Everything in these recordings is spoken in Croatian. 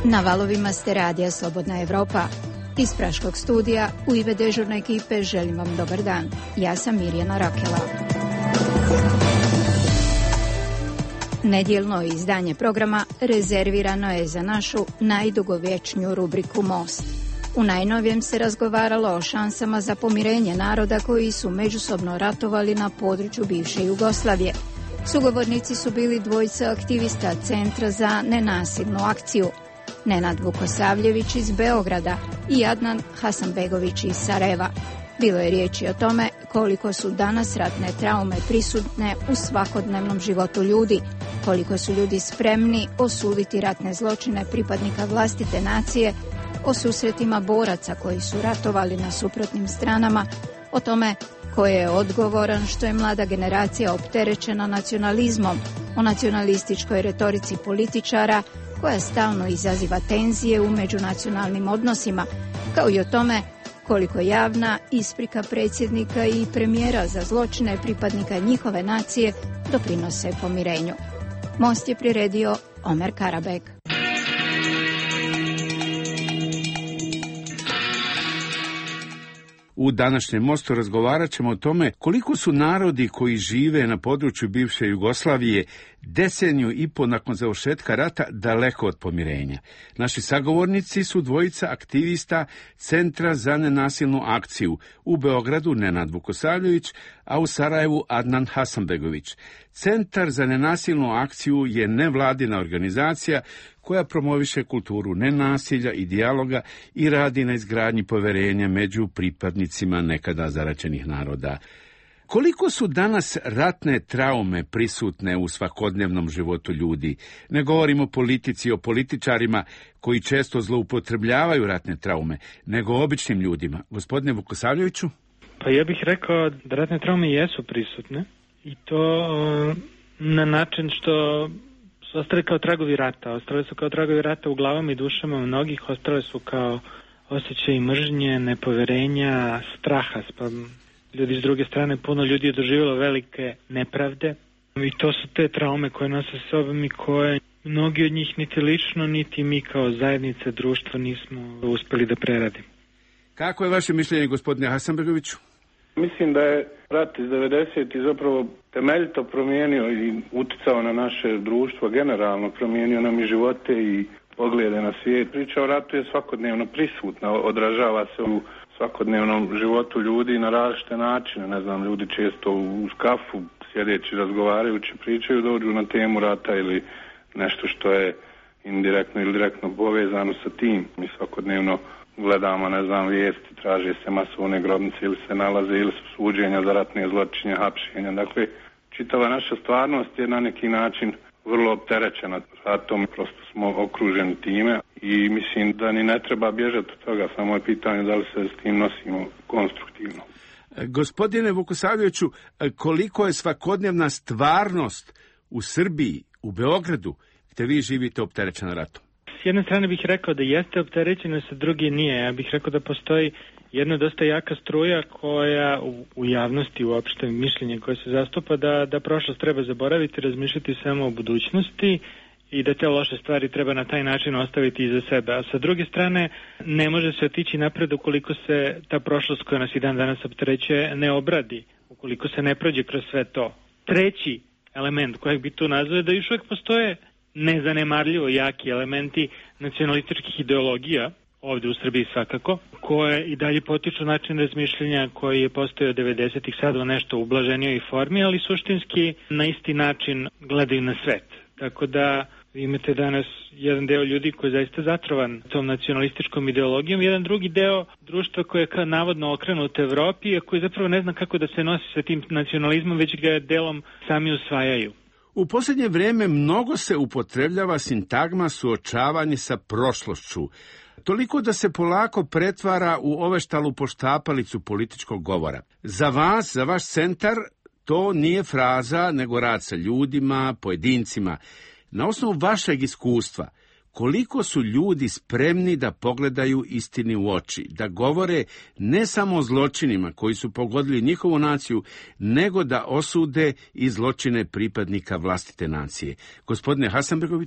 Na valovima ste radija Slobodna Evropa. Iz Praškog studija u ime dežurne ekipe želim vam dobar dan. Ja sam Mirjana Rakela. Nedjeljno izdanje programa rezervirano je za našu najdugovječniju rubriku Most. U najnovijem se razgovaralo o šansama za pomirenje naroda koji su međusobno ratovali na području bivše Jugoslavije. Sugovornici su bili dvojica aktivista Centra za nenasilnu akciju, Nenad Vukosavljević iz Beograda i Adnan Hasanbegović iz Sarajeva. Bilo je riječi o tome koliko su danas ratne traume prisutne u svakodnevnom životu ljudi, koliko su ljudi spremni osuditi ratne zločine pripadnika vlastite nacije, o susretima boraca koji su ratovali na suprotnim stranama, o tome ko je odgovoran što je mlada generacija opterećena nacionalizmom, o nacionalističkoj retorici političara koja stalno izaziva tenzije u međunacionalnim odnosima, kao i o tome koliko javna isprika predsjednika i premijera za zločine pripadnika njihove nacije doprinose pomirenju. Most je priredio Omer Karabek. U današnjem Mostu razgovarat ćemo o tome koliko su narodi koji žive na području bivše Jugoslavije deceniju i po nakon završetka rata daleko od pomirenja. Naši sagovornici su dvojica aktivista Centra za nenasilnu akciju, u Beogradu Nenad Vukosavljević, a u Sarajevu Adnan Hasanbegović. Centar za nenasilnu akciju je nevladina organizacija koja promoviše kulturu nenasilja i dijaloga i radi na izgradnji poverenja među pripadnicima nekada zaraćenih naroda. Koliko su danas ratne traume prisutne u svakodnevnom životu ljudi? Ne govorimo o politici, o političarima koji često zloupotrebljavaju ratne traume, nego o običnim ljudima. Gospodine Vukosavljeviću? Pa ja bih rekao da ratne traume jesu prisutne i to na način što su ostale kao tragovi rata. Ostale su kao tragovi rata u glavama i dušama mnogih, ostale su kao osjećaj mržnje, nepoverenja, straha. Pa ljudi s druge strane, puno ljudi je doživjelo velike nepravde i to su te traume koje nose sa sobom i koje mnogi od njih niti lično, niti mi kao zajednica, društvo nismo uspjeli da preradimo. Kako je vaše mišljenje, gospodine Hasanbegoviću? Mislim da je rat iz 90. zapravo temeljito promijenio i uticao na naše društvo, generalno promijenio nam i živote i poglede na svijet. Priča o ratu je svakodnevno prisutna, odražava se u svakodnevnom životu ljudi na različite načine. Ne znam, ljudi često uz kafu, sjedeći, razgovarajući, pričaju, dođu na temu rata ili nešto što je indirektno ili direktno povezano sa tim. Mi svakodnevno gledamo, ne znam, vijesti, traže se masovne grobnice ili se nalaze ili su suđenja za ratne zločine, hapšenja. Dakle, čitava naša stvarnost je na neki način vrlo opterećena ratom, prosto smo okruženi time i mislim da ni ne treba bježati od toga, samo je pitanje da li se s tim nosimo konstruktivno. Gospodine Vukosavljeviću, koliko je svakodnevna stvarnost u Srbiji, u Beogradu, gdje vi živite, opterećena ratom? S jedne strane bih rekao da jeste opterećeno, sa druge nije. Ja bih rekao da postoji jedna dosta jaka struja koja u javnosti, uopšte mišljenje koje se zastupa da prošlost treba zaboraviti, razmišljati samo o budućnosti i da te loše stvari treba na taj način ostaviti iza sebe. A sa druge strane, ne može se otići napred ukoliko se ta prošlost koja nas i dan danas opterećuje ne obradi, ukoliko se ne prođe kroz sve to. Treći element kojeg bi tu nazvao je da još uvijek postoje nezanemarljivo jaki elementi nacionalističkih ideologija, ovdje u Srbiji svakako, koje i dalje potiču način razmišljanja koji je postojao 90-ih, sad u nešto ublaženijoj formi, ali suštinski na isti način gledaju na svet. Tako da imate danas jedan deo ljudi koji je zaista zatrovan tom nacionalističkom ideologijom, jedan drugi deo društva koje je navodno okrenut Evropi, a koji zapravo ne zna kako da se nosi sa tim nacionalizmom, već ga delom sami usvajaju. U posljednje vrijeme mnogo se upotrebljava sintagma suočavanje sa prošlošću, toliko da se polako pretvara u oveštalu poštapalicu političkog govora. Za vas, za vaš centar, to nije fraza, nego rad sa ljudima, pojedincima. Na osnovu vašeg iskustva, koliko su ljudi spremni da pogledaju istini u oči, da govore ne samo o zločinima koji su pogodili njihovu naciju, nego da osude i zločine pripadnika vlastite nacije. Gospodine Hasanbegoviću?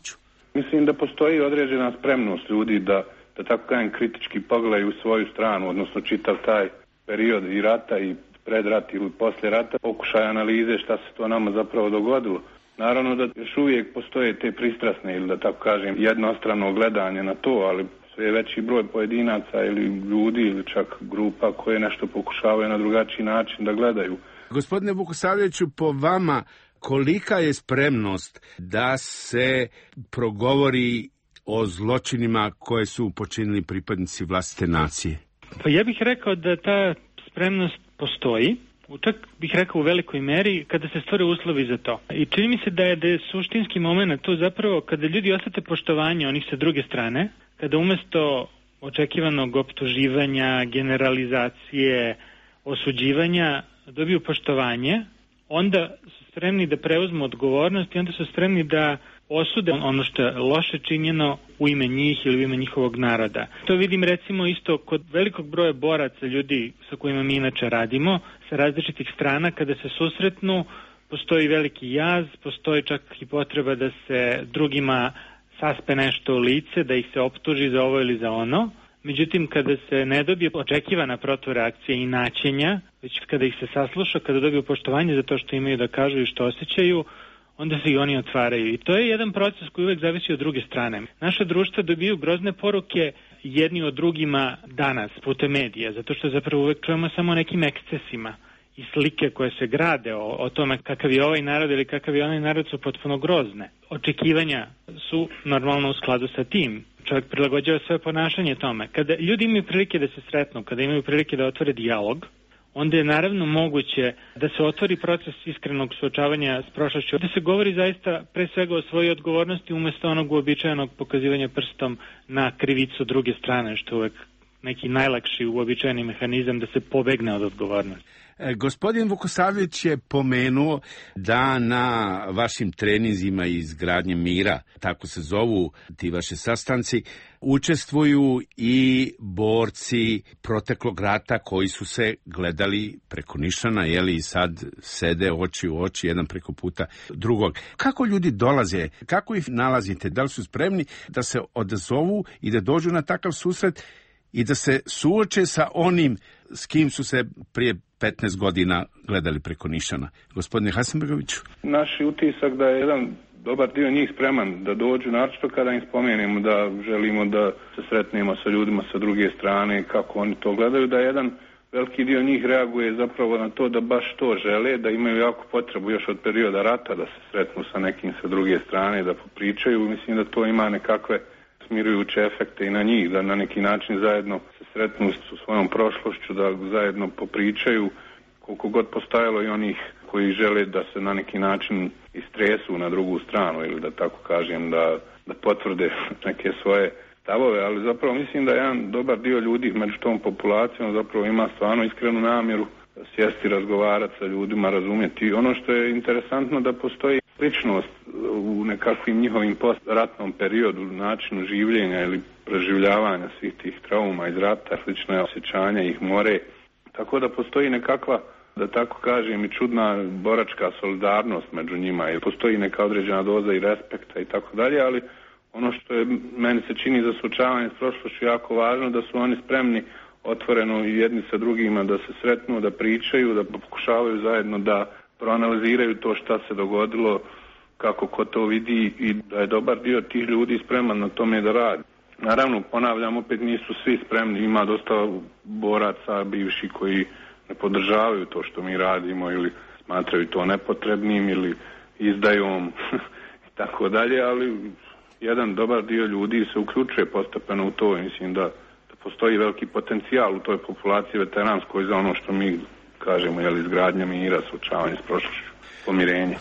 Mislim da postoji određena spremnost ljudi da tako kažem kritički pogledaju u svoju stranu, odnosno čitav taj period i rata i pred rat ili poslije rata, pokušaj analize šta se to nama zapravo dogodilo. Naravno da još uvijek postoje te pristrasne ili da tako kažem jednostrano gledanje na to, ali sve veći broj pojedinaca ili ljudi ili čak grupa koje nešto pokušavaju na drugačiji način da gledaju. Gospodine Vukosavljeviću, po vama kolika je spremnost da se progovori o zločinima koje su počinili pripadnici vlastite nacije? Pa ja bih rekao da ta spremnost postoji, čak bih rekao u velikoj meri kada se stvore uslovi za to. I čini mi se da je suštinski moment to zapravo kada ljudi osjete poštovanje onih sa druge strane, kada umesto očekivanog optuživanja, generalizacije, osuđivanja dobiju poštovanje, onda su spremni da preuzmu odgovornost i onda su spremni da osude ono što je loše činjeno u ime njih ili u ime njihovog naroda. To vidim recimo isto kod velikog broja boraca, ljudi sa kojima mi inače radimo, sa različitih strana, kada se susretnu, postoji veliki jaz, postoji čak i potreba da se drugima saspe nešto u lice, da ih se optuži za ovo ili za ono. Međutim, kada se ne dobije očekivana protureakcija i naćenja, već kada ih se sasluša, kada dobiju poštovanje za to što imaju da kažu i što osjećaju, onda se i oni otvaraju. I to je jedan proces koji uvek zavisi od druge strane. Naše društva dobiju grozne poruke jedni od drugima danas putem medija, zato što zapravo uvek čujemo samo o nekim ekscesima i slike koje se grade o tome kakav je ovaj narod ili kakav je onaj narod su potpuno grozne. Očekivanja su normalno u skladu sa tim. Čovjek prilagođava svoje ponašanje tome. Kada ljudi imaju prilike da se sretnu, kada imaju prilike da otvore dijalog, onda je naravno moguće da se otvori proces iskrenog suočavanja s prošlošću. Da se govori zaista pre svega o svojoj odgovornosti umjesto onog uobičajenog pokazivanja prstom na krivicu druge strane, što je uvek neki najlakši uobičajeni mehanizam da se pobegne od odgovornosti. Gospodin Vukosavljević je pomenuo da na vašim treninzima i izgradnje mira, tako se zovu ti vaši sastanci, učestvuju i borci proteklog rata koji su se gledali preko nišana, i sad sede oči u oči, jedan preko puta drugog. Kako ljudi dolaze, kako ih nalazite, da li su spremni da se odazovu i da dođu na takav susret i da se suoče sa onim s kim su se prije 15 godina gledali preko nišana? Gospodine Hasanbegoviću. Naš utisak da je jedan dobar dio njih spreman da dođu, naročito kada im spomenemo da želimo da se sretnemo sa ljudima sa druge strane, kako oni to gledaju, da jedan veliki dio njih reaguje zapravo na to da baš to žele, da imaju jako potrebu još od perioda rata da se sretnu sa nekim sa druge strane, da popričaju. Mislim da to ima nekakve smirujuće efekte i na njih, da na neki način zajedno se sretnu s svojom prošlošću, da zajedno popričaju, koliko god postajalo i onih koji žele da se na neki način istresu na drugu stranu ili da tako kažem, da potvrde neke svoje stavove, ali zapravo mislim da jedan dobar dio ljudi među tom populacijom zapravo ima stvarno iskrenu namjeru sjesti, razgovarati sa ljudima, razumjeti. Ono što je interesantno da postoji sličnost u nekakvim njihovim postratnom periodu, načinu življenja ili preživljavanja svih tih trauma iz rata, slične osjećanja ih more. Tako da postoji nekakva, da tako kažem, i čudna boračka solidarnost među njima, jer postoji neka određena doza i respekta i tako dalje, ali ono što je meni se čini za suočavanje s prošlošću jako važno, da su oni spremni otvoreno i jedni sa drugima da se sretnu, da pričaju, da pokušavaju zajedno da proanaliziraju to šta se dogodilo, kako ko to vidi i da je dobar dio tih ljudi spreman na tome da radi. Naravno, ponavljam, opet nisu svi spremni, ima dosta boraca bivši koji ne podržavaju to što mi radimo ili smatraju to nepotrebnim ili izdajom i tako dalje, ali jedan dobar dio ljudi se uključuje postepeno u to i mislim da postoji veliki potencijal u toj populaciji veteranskoj za ono što mi kažemo, izgradnja mira, suočavanje s prošlošću, pomirenje.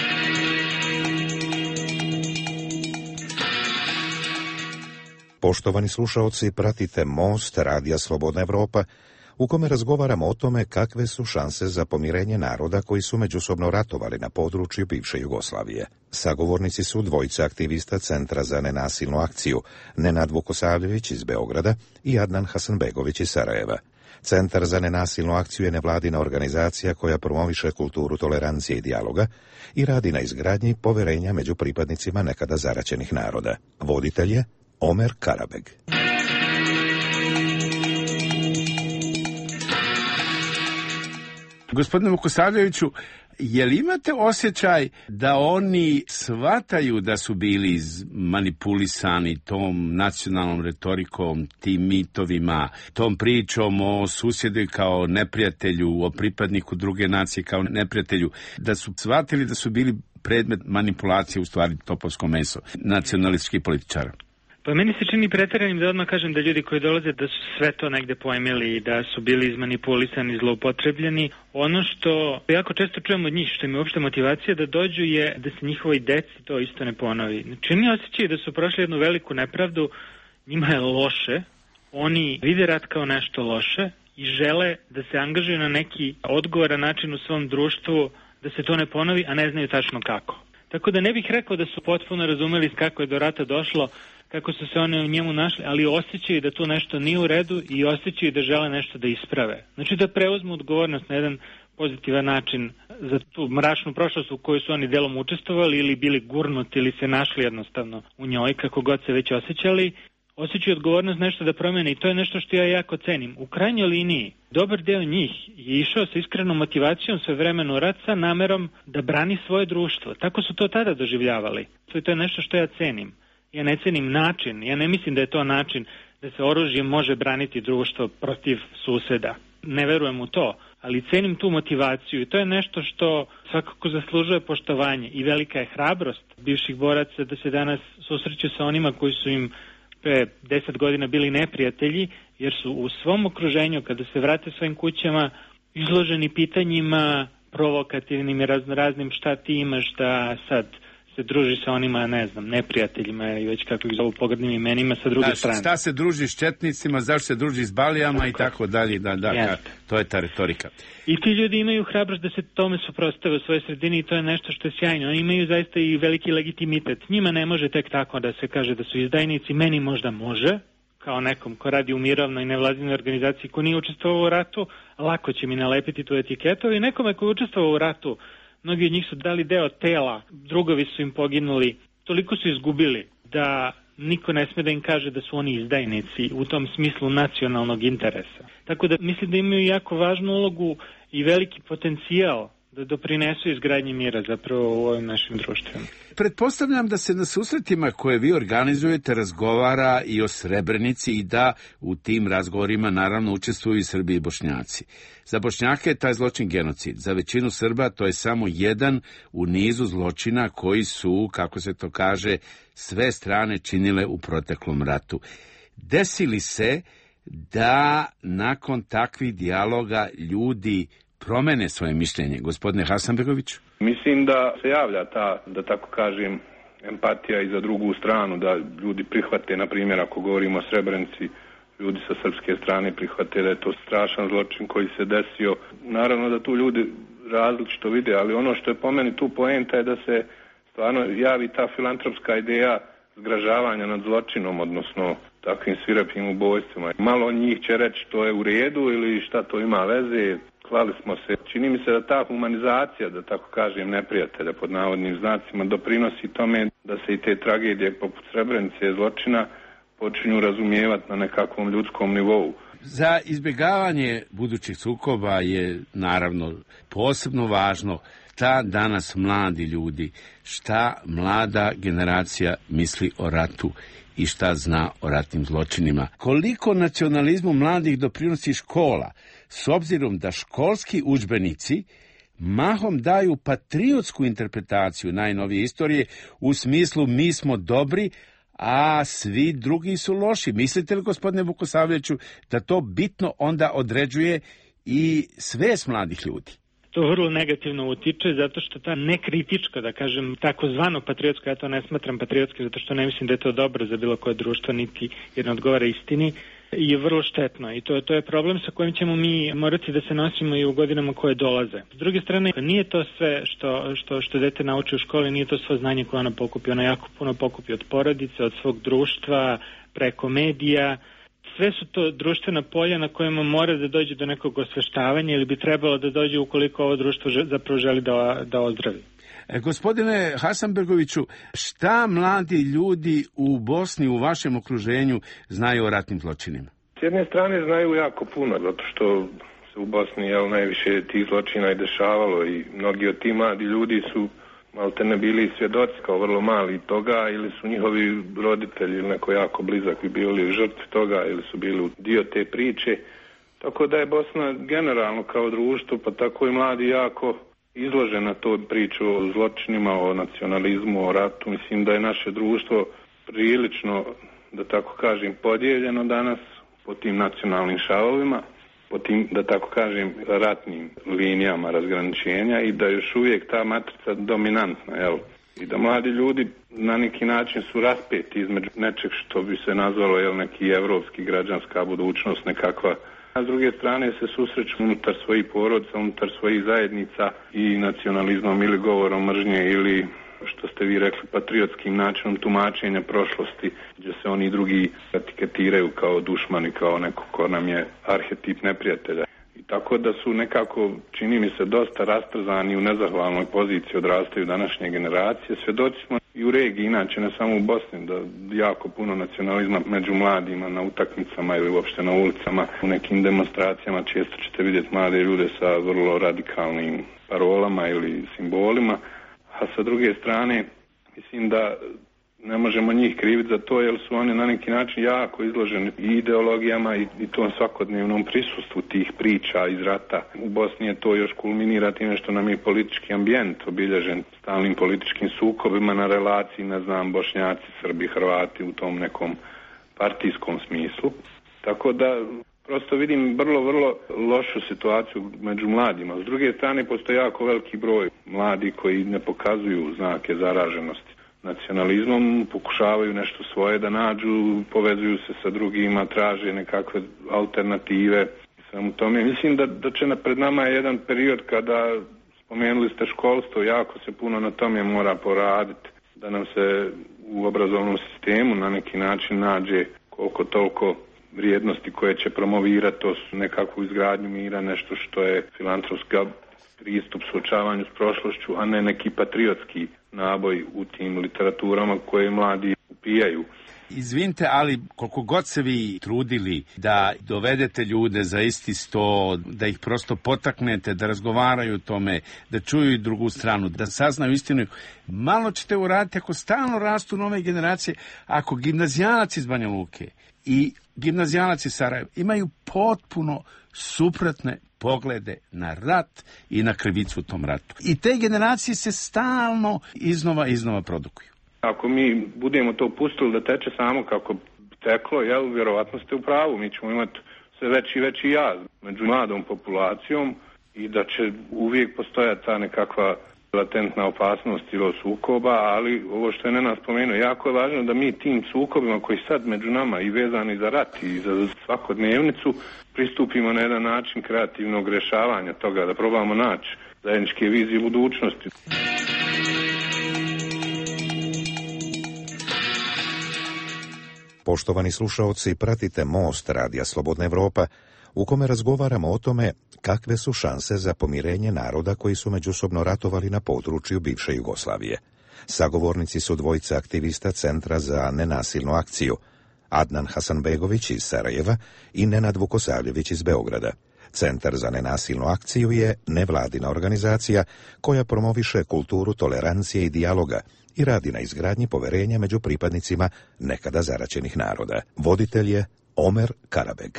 Poštovani slušaoci, pratite Most Radija Slobodna Evropa, u kome razgovaramo o tome kakve su šanse za pomirenje naroda koji su međusobno ratovali na području bivše Jugoslavije. Sagovornici su dvojica aktivista Centra za nenasilnu akciju, Nenad Vukosavljević iz Beograda i Adnan Hasanbegović iz Sarajeva. Centar za nenasilnu akciju je nevladina organizacija koja promoviše kulturu tolerancije i dijaloga i radi na izgradnji poverenja među pripadnicima nekada zaraćenih naroda. Voditelj je Omer Karabeg. Gospodine Vukosavljeviću, je li imate osjećaj da oni shvataju da su bili manipulisani tom nacionalnom retorikom, tim mitovima, tom pričom o susjedu kao neprijatelju, o pripadniku druge nacije kao neprijatelju, da su shvatili da su bili predmet manipulacije, u stvari topovsko meso nacionalističkih političara? Pa meni se čini pretjeranim da odmah kažem da ljudi koji dolaze da su sve to negde pojmili i da su bili izmanipulisani, zloupotrebljeni. Ono što jako često čujemo od njih, što im je uopšte motivacija da dođu, je da se njihovoj deci to isto ne ponovi. Čini osjećaj da su prošli jednu veliku nepravdu, njima je loše, oni vide rat kao nešto loše i žele da se angažuju na neki odgovoran način u svom društvu da se to ne ponovi, a ne znaju tačno kako. Tako da ne bih rekao da su potpuno razumeli kako je do rata došlo, kako su se one u njemu našli, ali osjećaju da tu nešto nije u redu i osjećaju da žele nešto da isprave. Znači da preuzmu odgovornost na jedan pozitivan način za tu mračnu prošlost u kojoj su oni delom učestvovali ili bili gurnuti ili se našli jednostavno u njoj, kako god se već osjećali. Osjećaju odgovornost nešto da promene i to je nešto što ja jako cenim. U krajnjoj liniji, dobar deo njih je išao sa iskrenom motivacijom sve vremeno u rat sa namerom da brani svoje društvo. Tako su to tada doživljavali. To je nešto što ja cenim. Ja ne cenim način, ja ne mislim da je to način da se oružjem može braniti društvo protiv suseda. Ne verujem u to, ali cenim tu motivaciju i to je nešto što svakako zaslužuje poštovanje i velika je hrabrost bivših boraca da se danas susreću sa onima koji su im pre 10 godina bili neprijatelji, jer su u svom okruženju, kada se vrate svojim kućama, izloženi pitanjima provokativnim i raznim šta ti imaš da sad se druži sa onima, ne znam, neprijateljima i već kako ih zovu pogrdnim imenima sa druge strane. Šta se druži s četnicima, zašto se druži s balijama i tako dalje, to je ta retorika. I ti ljudi imaju hrabrost da se tome suprotstave u svojoj sredini i to je nešto što je sjajno. Oni imaju zaista i veliki legitimitet. Njima ne može tek tako da se kaže da su izdajnici, meni možda može, kao nekom ko radi u mirovnoj nevladinoj organizaciji ko nije učestvovao u ratu, lako će mi nalepiti tu etiketu i nekome ko je učestvovao u ratu, mnogi od njih su dali deo tela, drugovi su im poginuli, toliko su izgubili da niko ne sme da im kaže da su oni izdajnici u tom smislu nacionalnog interesa. Tako da mislim da imaju jako važnu ulogu i veliki potencijal da doprinesu izgradnji mira zapravo u ovim našim društvima. Pretpostavljam da se na susretima koje vi organizujete razgovara i o Srebrenici i da u tim razgovorima naravno učestvuju i Srbi i Bošnjaci. Za Bošnjake je taj zločin genocid. Za većinu Srba to je samo jedan u nizu zločina koji su, kako se to kaže, sve strane činile u proteklom ratu. Desili se da nakon takvih dijaloga ljudi promene svoje mišljenje? Gospodine Hasanbegović? Mislim da se javlja ta, da tako kažem, empatija i za drugu stranu, da ljudi prihvate, na primjer, ako govorimo o Srebrenici, ljudi sa srpske strane prihvate da je to strašan zločin koji se desio. Naravno da tu ljudi različito vide, ali ono što je po meni tu poenta je da se stvarno javi ta filantropska ideja zgražavanja nad zločinom, odnosno takvim svirepim ubojstvima. Malo njih će reći to je u redu ili šta to ima veze. Klali smo se. Čini mi se da ta humanizacija, da tako kažem, neprijatelja pod navodnim znacima doprinosi tome da se i te tragedije poput Srebrenice zločina počinju razumijevati na nekakvom ljudskom nivou. Za izbjegavanje budućih sukoba je naravno posebno važno šta danas mladi ljudi, šta mlada generacija misli o ratu i šta zna o ratnim zločinima. Koliko nacionalizmu mladih doprinosi škola, s obzirom da školski udžbenici mahom daju patriotsku interpretaciju najnovije istorije u smislu mi smo dobri, a svi drugi su loši. Mislite li, gospodine Vukosavljeviću, da to bitno onda određuje i svest mladih ljudi? To vrlo negativno utiče, zato što ta nekritička, da kažem, takozvano patriotska, ja to ne smatram patriotski, zato što ne mislim da je to dobro za bilo koje društvo, niti jer ne odgovara istini, je vrlo štetno i to je problem sa kojim ćemo mi morati da se nosimo i u godinama koje dolaze. S druge strane, nije to sve što dete nauči u školi, nije to svo znanje koje ona pokupi. Ona jako puno pokupi od porodice, od svog društva, preko medija. sve su to društvena polja na kojima mora da dođe do nekog osveštavanja ili bi trebalo da dođe ukoliko ovo društvo zapravo želi da ozdravi. Gospodine Hasanbegoviću, šta mladi ljudi u Bosni, u vašem okruženju, znaju o ratnim zločinima? S jedne strane znaju jako puno, zato što se u Bosni najviše tih zločina i dešavalo i mnogi od tih mladi ljudi su maltene bili svjedoci kao vrlo mali toga ili su njihovi roditelji ili neko jako blizak i bili žrtve toga ili su bili dio te priče. Tako da je Bosna generalno kao društvo, pa tako i mladi jako izložena toj priču o zločinima, o nacionalizmu, o ratu. Mislim da je naše društvo prilično, da tako kažem, podijeljeno danas po tim nacionalnim šavovima, po tim, da tako kažem, ratnim linijama razgraničenja i da još uvijek ta matrica dominantna, jel? I da mladi ljudi na neki način su raspeti između nečeg što bi se nazvalo, jel, neki evropski građanska budućnost nekakva. A s druge strane se susreću unutar svojih porodica, unutar svojih zajednica i nacionalizmom ili govorom mržnje ili, što ste vi rekli, patriotskim načinom tumačenja prošlosti, gdje se oni drugi etiketiraju kao dušmani, kao neko ko nam je arhetip neprijatelja. I tako da su nekako, čini mi se, dosta rastrzani u nezahvalnoj poziciji odrastaju današnje generacije. Svjedoci smo i u regiji, inače ne samo u Bosni, da jako puno nacionalizma među mladima na utakmicama ili uopšte na ulicama, u nekim demonstracijama često ćete vidjeti mlade ljude sa vrlo radikalnim parolama ili simbolima, a sa druge strane mislim da ne možemo njih kriviti za to, jer su oni na neki način jako izloženi i ideologijama i tom svakodnevnom prisustvu tih priča iz rata. U Bosni je to još kulminira time što nam je politički ambijent obilježen stalnim političkim sukobima na relaciji, ne znam, Bošnjaci, Srbi, Hrvati u tom nekom partijskom smislu. Tako da prosto vidim vrlo lošu situaciju među mladima. S druge strane, postoji jako veliki broj mladi koji ne pokazuju znake zaraženosti nacionalizmom, pokušavaju nešto svoje da nađu, povezuju se sa drugima, traže nekakve alternative. Samo tome. Mislim da će pred nama jedan period kada, spomenuli ste školstvo, jako se puno na tome mora poraditi, da nam se u obrazovnom sistemu na neki način nađe koliko toliko vrijednosti koje će promovirati, to su nekakvu izgradnju mira, nešto što je filantropski pristup suočavanju s prošlošću, a ne neki patriotski naboj u tim literaturama koje mladi upijaju. Izvinite, ali koliko god se vi trudili da dovedete ljude za isti sto, da ih prosto potaknete, da razgovaraju o tome, da čuju i drugu stranu, da saznaju istinu, malo ćete uraditi ako stalno rastu nove generacije, ako gimnazijalac iz Banja Luke i gimnazijalac iz Sarajeva imaju potpuno suprotne poglede na rat i na krivicu u tom ratu. I te generacije se stalno iznova produkuju. Ako mi budemo to pustili da teče samo kako teklo, vjerovatno ste u pravu. Mi ćemo imati sve veći jaz među mladom populacijom i da će uvijek postojati ta nekakva latentna opasnost ili sukoba, ali ovo što je Nenad spomenuo, jako je važno da mi tim sukobima koji sad među nama i vezani za rat i za svakodnevnicu pristupimo na jedan način kreativnog rješavanja toga, da probamo naći zajedničke vizije budućnosti. Poštovani slušaoci, pratite Most Radija Slobodna Evropa, u kome razgovaramo o tome kakve su šanse za pomirenje naroda koji su međusobno ratovali na području bivše Jugoslavije. Sagovornici su dvojica aktivista Centra za nenasilnu akciju, Adnan Hasanbegović iz Sarajeva i Nenad Vukosavljević iz Beograda. Centar za nenasilnu akciju je nevladina organizacija koja promoviše kulturu tolerancije i dijaloga i radi na izgradnji poverenja među pripadnicima nekada zaraćenih naroda. Voditelj je Omer Karabeg.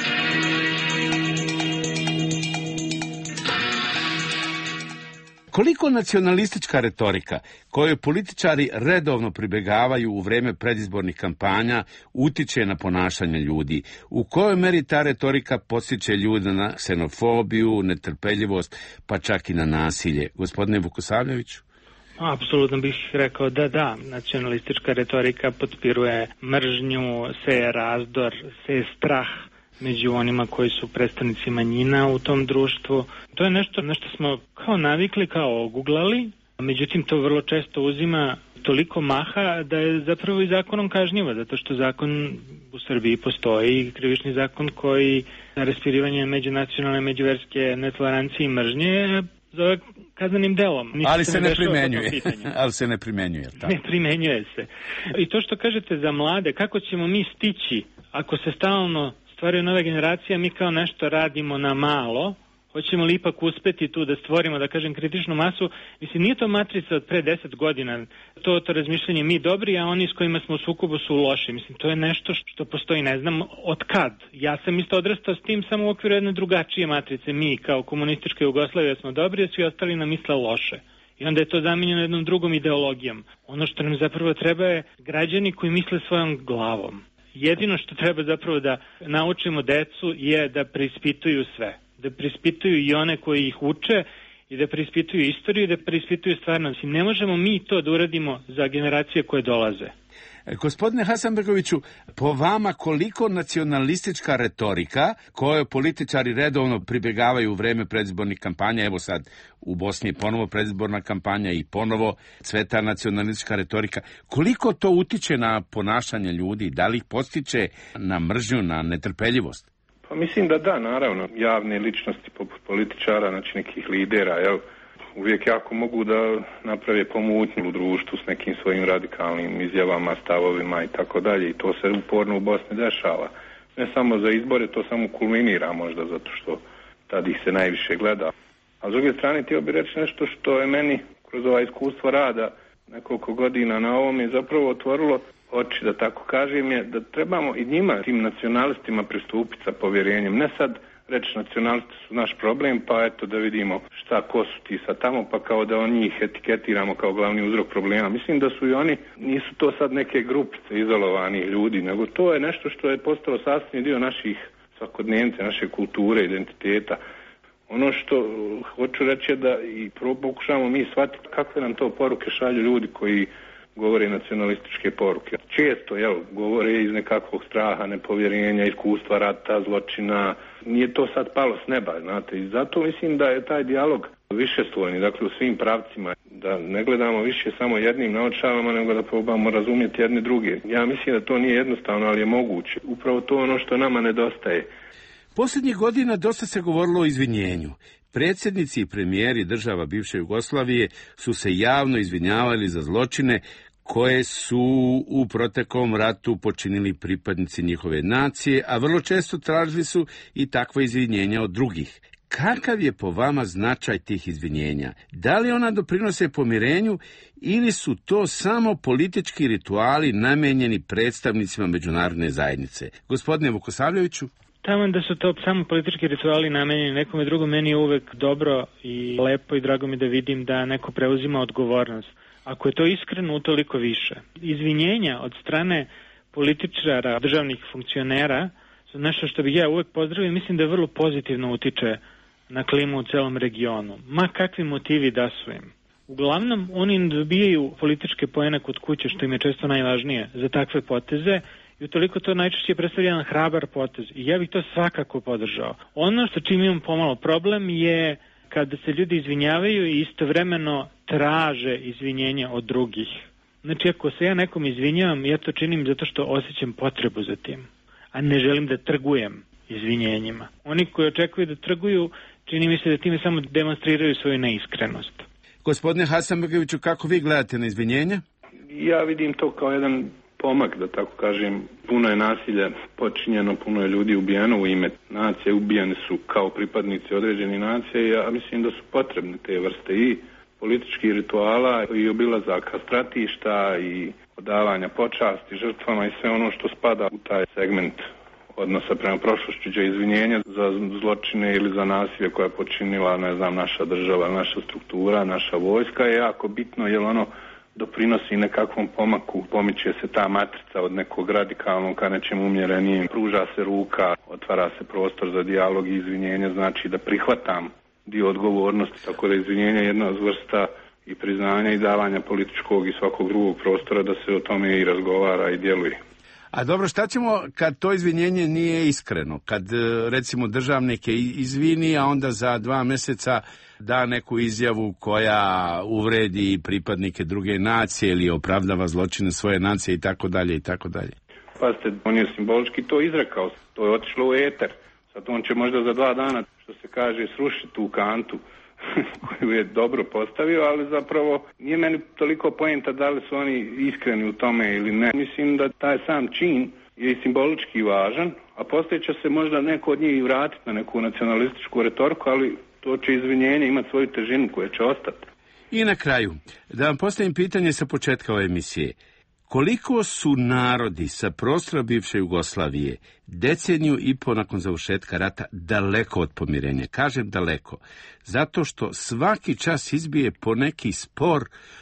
Koliko nacionalistička retorika, kojoj političari redovno pribjegavaju u vrijeme predizbornih kampanja, utiče na ponašanje ljudi? U kojoj meri ta retorika podsjeća ljude na ksenofobiju, netrpeljivost, pa čak i na nasilje? Gospodine Vukosavljeviću? Apsolutno bih rekao da, nacionalistička retorika potpiruje mržnju, seje razdor, seje strah među onima koji su predstavnici manjina u tom društvu. To je nešto na što smo kao navikli, kao oguglali, međutim to vrlo često uzima toliko maha da je zapravo i zakonom kažnjivo, zato što zakon u u Srbiji postoji krivični zakon koji na raspirivanje međunacionalne, međuverske netolerancije i mržnje zove kaznenim delom. Ali se ne primenjuje. Ali se ne primenjuje. Ne primenjuje se. I to što kažete za mlade, kako ćemo mi stići ako se stalno stvaraju nove generacije, mi kao nešto radimo na malo, hoćemo li ipak uspeti tu da stvorimo, da kažem, kritičnu masu? Mislim, nije to matrica od pre 10 godina, to razmišljanje mi dobri, a oni s kojima smo u sukobu su loši. Mislim, to je nešto što postoji, ne znam od kad. Ja sam isto odrastao s tim samo u okviru jedne drugačije matrice. Mi kao komunistička Jugoslavija smo dobri, a svi ostali nam misle loše. I onda je to zamenjeno jednom drugom ideologijom. Ono što nam zapravo treba je građani koji misle svojom glavom. Jedino što treba zapravo da naučimo decu je da preispituju sve. Da preispituju i one koji ih uče i da preispituju istoriju i da preispituju stvarnost. Ne možemo mi to da uradimo za generacije koje dolaze. Gospodine Hasanbegoviću, po vama koliko nacionalistička retorika koju političari redovno pribjegavaju u vreme predizbornih kampanja, evo sad u Bosni je ponovo predizborna kampanja i ponovo cveta nacionalistička retorika, koliko to utiče na ponašanje ljudi, da li ih postiče na mržnju, na netrpeljivost? Pa mislim da, naravno, javne ličnosti poput političara, znači nekih lidera, uvijek jako mogu da naprave pomutnju u društvu s nekim svojim radikalnim izjavama, stavovima i tako dalje. I to se uporno u Bosni dešava. Ne samo za izbore, to samo kulminira možda zato što tad ih se najviše gleda. A s druge strane, htio bih reći nešto što je meni kroz ova iskustvo rada nekoliko godina na ovom je zapravo otvorilo oči, da tako kažem, je da trebamo i njima, tim nacionalistima, pristupiti sa povjerenjem. Ne sad reći nacionalisti su naš problem, pa eto da vidimo ko su ti sad tamo, pa kao da njih etiketiramo kao glavni uzrok problema. Mislim da su i oni, nisu to sad neke grupice izolovanih ljudi, nego to je nešto što je postalo sastavni dio naših svakodnevnice, naše kulture, identiteta. Ono što hoću reći je da i pokušamo mi shvatiti kakve nam to poruke šalju ljudi koji govore nacionalističke poruke. Često, govore iz nekakvog straha, nepovjerenja, iskustva rata, zločina. Nije to sad palo s neba, znate. I zato mislim da je taj dijalog višeslojni, dakle u svim pravcima, da ne gledamo više samo jednim naočalama, nego da probamo razumjeti jedne druge. Ja mislim da to nije jednostavno, ali je moguće. Upravo to ono što nama nedostaje. Posljednjih godina dosta se govorilo o izvinjenju. Predsjednici i premijeri država bivše Jugoslavije su se javno izvinjavali za zločine koje su u proteklom ratu počinili pripadnici njihove nacije, a vrlo često tražili su i takva izvinjenja od drugih. Kakav je po vama značaj tih izvinjenja? Da li ona doprinose pomirenju ili su to samo politički rituali namijenjeni predstavnicima međunarodne zajednice? Gospodine Vukosavljeviću? Tamo da su to samo politički rituali namenjeni nekome drugom, meni je uvek dobro i lepo i drago mi da vidim da neko preuzima odgovornost. Ako je to iskreno, utoliko više. Izvinjenja od strane političara, državnih funkcionera su nešto što bih ja uvek pozdravio i mislim da je vrlo pozitivno utiče na klimu u celom regionu. Ma kakvi motivi da su im. Uglavnom, oni ne dobijaju političke poene kod kuće, što im je često najvažnije za takve poteze, i utoliko to najčešće predstavlja jedan hrabar potez. I ja bih to svakako podržao. Ono što čim imam pomalo problem je kada se ljudi izvinjavaju i istovremeno traže izvinjenje od drugih. Znači, ako se ja nekom izvinjavam, ja to činim zato što osjećam potrebu za tim, a ne želim da trgujem izvinjenjima. Oni koji očekuju da trguju, čini mi se da time samo demonstriraju svoju neiskrenost. Gospodine Hasanbegoviću, kako vi gledate na izvinjenja? Ja vidim to kao jedan pomak, da tako kažem. Puno je nasilja počinjeno, puno je ljudi ubijeno u ime nacije, ubijeni su kao pripadnici određenih nacija i ja mislim da su potrebne te vrste i političkih rituala i obilazaka stratišta i odavanja počasti žrtvama i sve ono što spada u taj segment odnosa prema prošlošću, izvinjenja za zločine ili za nasilje koje je počinila, naša država, naša struktura, naša vojska je jako bitno jer ono doprinosi nekakvom pomaku, pomiče se ta matrica od nekog radikalnog ka nečem umjerenijem, pruža se ruka, otvara se prostor za dijalog i izvinjenje, znači da prihvatam dio odgovornosti, tako da izvinjenje je jedna od vrsta i priznanja i davanja političkog i svakog drugog prostora da se o tome i razgovara i djeluje. A dobro, šta ćemo kad to izvinjenje nije iskreno? Kad recimo državnik je izvini, a onda za 2 mjeseca da neku izjavu koja uvredi pripadnike druge nacije ili opravdava zločine svoje nacije i tako dalje i tako dalje. Pazite, on je simbolički to izrekao, to je otišlo u eter. Sad on će možda za 2 dana, što se kaže, srušiti tu kantu koju je dobro postavio, ali zapravo nije meni toliko poenta da li su oni iskreni u tome ili ne. Mislim da taj sam čin je i simbolički važan, a poslije će se možda neko od njih vratiti na neku nacionalističku retoriku, ali to će izvinjenje imati svoju težinu koja će ostati. I na kraju, da vam postavim pitanje sa početka ove emisije. Koliko su narodi sa prostora bivše Jugoslavije 1,5 deceniju nakon završetka rata daleko od pomirenja? Kažem daleko, zato što svaki čas izbije poneki spor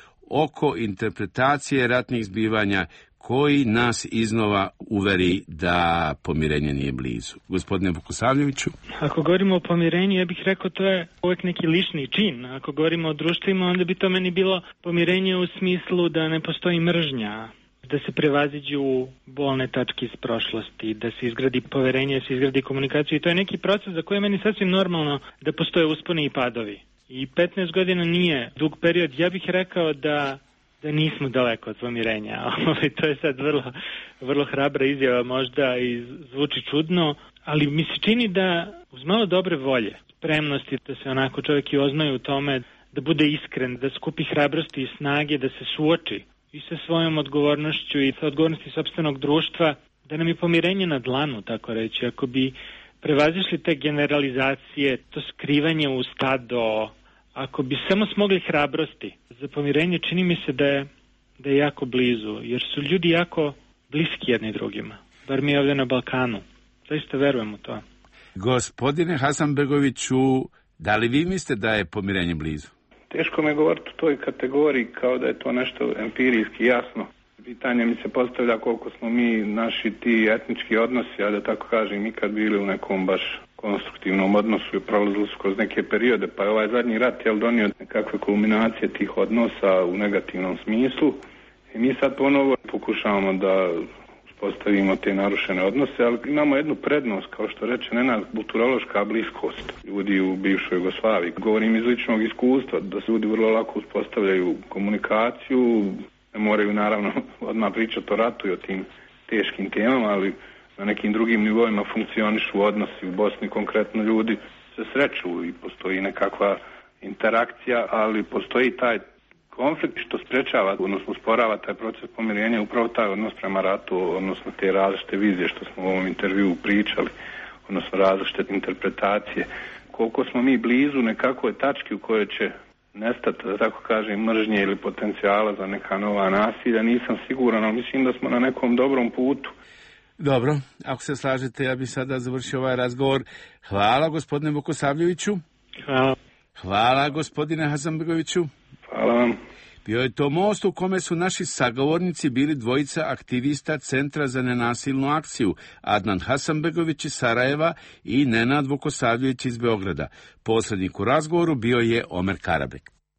oko interpretacije ratnih zbivanja koji nas iznova uveri da pomirenje nije blizu. Gospodine Vukosavljeviću? Ako govorimo o pomirenju, ja bih rekao to je uvijek neki lični čin. Ako govorimo o društvima, onda bi to meni bilo pomirenje u smislu da ne postoji mržnja, da se prevaziđu bolne tačke iz prošlosti, da se izgradi poverenje, da se izgradi komunikaciju. I to je neki proces za koji je meni sasvim normalno da postoje usponi i padovi. I 15 godina nije dug period. Ja bih rekao da nismo daleko od pomirenja. To je sad vrlo hrabra izjava možda i zvuči čudno, ali mi se čini da uz malo dobre volje, spremnosti da se onako čovjek i oznoji u tome, da bude iskren, da skupi hrabrosti i snage, da se suoči i sa svojom odgovornošću i sa odgovornosti sopstvenog društva, da nam je pomirenje na dlanu, tako reći. Ako bi prevazišli te generalizacije, to skrivanje u stado, ako bi samo smogli hrabrosti za pomirenje, čini mi se da je jako blizu, jer su ljudi jako bliski jedni drugima. Bar mi ovdje na Balkanu. Zaista verujem u to. Gospodine Hasanbegoviću, da li vi mislite da je pomirenje blizu? Teško me govoriti u toj kategoriji kao da je to nešto empirijski jasno. Pitanje mi se postavlja koliko smo mi naši ti etnički odnosi, a da tako kažem, ikad bili u nekom baš konstruktivnom odnosu i prolazili su kroz neke periode, pa je ovaj zadnji rat donio nekakve kulminacije tih odnosa u negativnom smislu i mi sad ponovo pokušavamo da uspostavimo te narušene odnose, ali imamo jednu prednost, kao što reče Nenad, kulturološka bliskost ljudi u bivšoj Jugoslaviji. Govorim iz ličnog iskustva, da se ljudi vrlo lako uspostavljaju komunikaciju, ne moraju naravno odmah pričati o ratu i o tim teškim temama, ali na nekim drugim nivoima funkcionišu odnosi. U Bosni konkretno ljudi se sreću i postoji nekakva interakcija, ali postoji taj konflikt što sprečava, odnosno usporava taj proces pomirenja, upravo taj odnos prema ratu, odnosno te različite vizije što smo u ovom intervjuu pričali, odnosno različite interpretacije. Koliko smo mi blizu nekakvoj tački u kojoj će nestati, da tako kažem, mržnje ili potencijala za neka nova nasilja, nisam siguran, ali mislim da smo na nekom dobrom putu. Dobro, ako se slažete, ja bih sada završio ovaj razgovor. Hvala gospodine Vukosavljeviću. Hvala. Hvala gospodine Hasanbegoviću. Hvala vam. Bio je to most u kome su naši sagovornici bili dvojica aktivista Centra za nenasilnu akciju, Adnan Hasanbegović iz Sarajeva i Nenad Vukosavljević iz Beograda. Posrednik u razgovoru bio je Omer Karabek.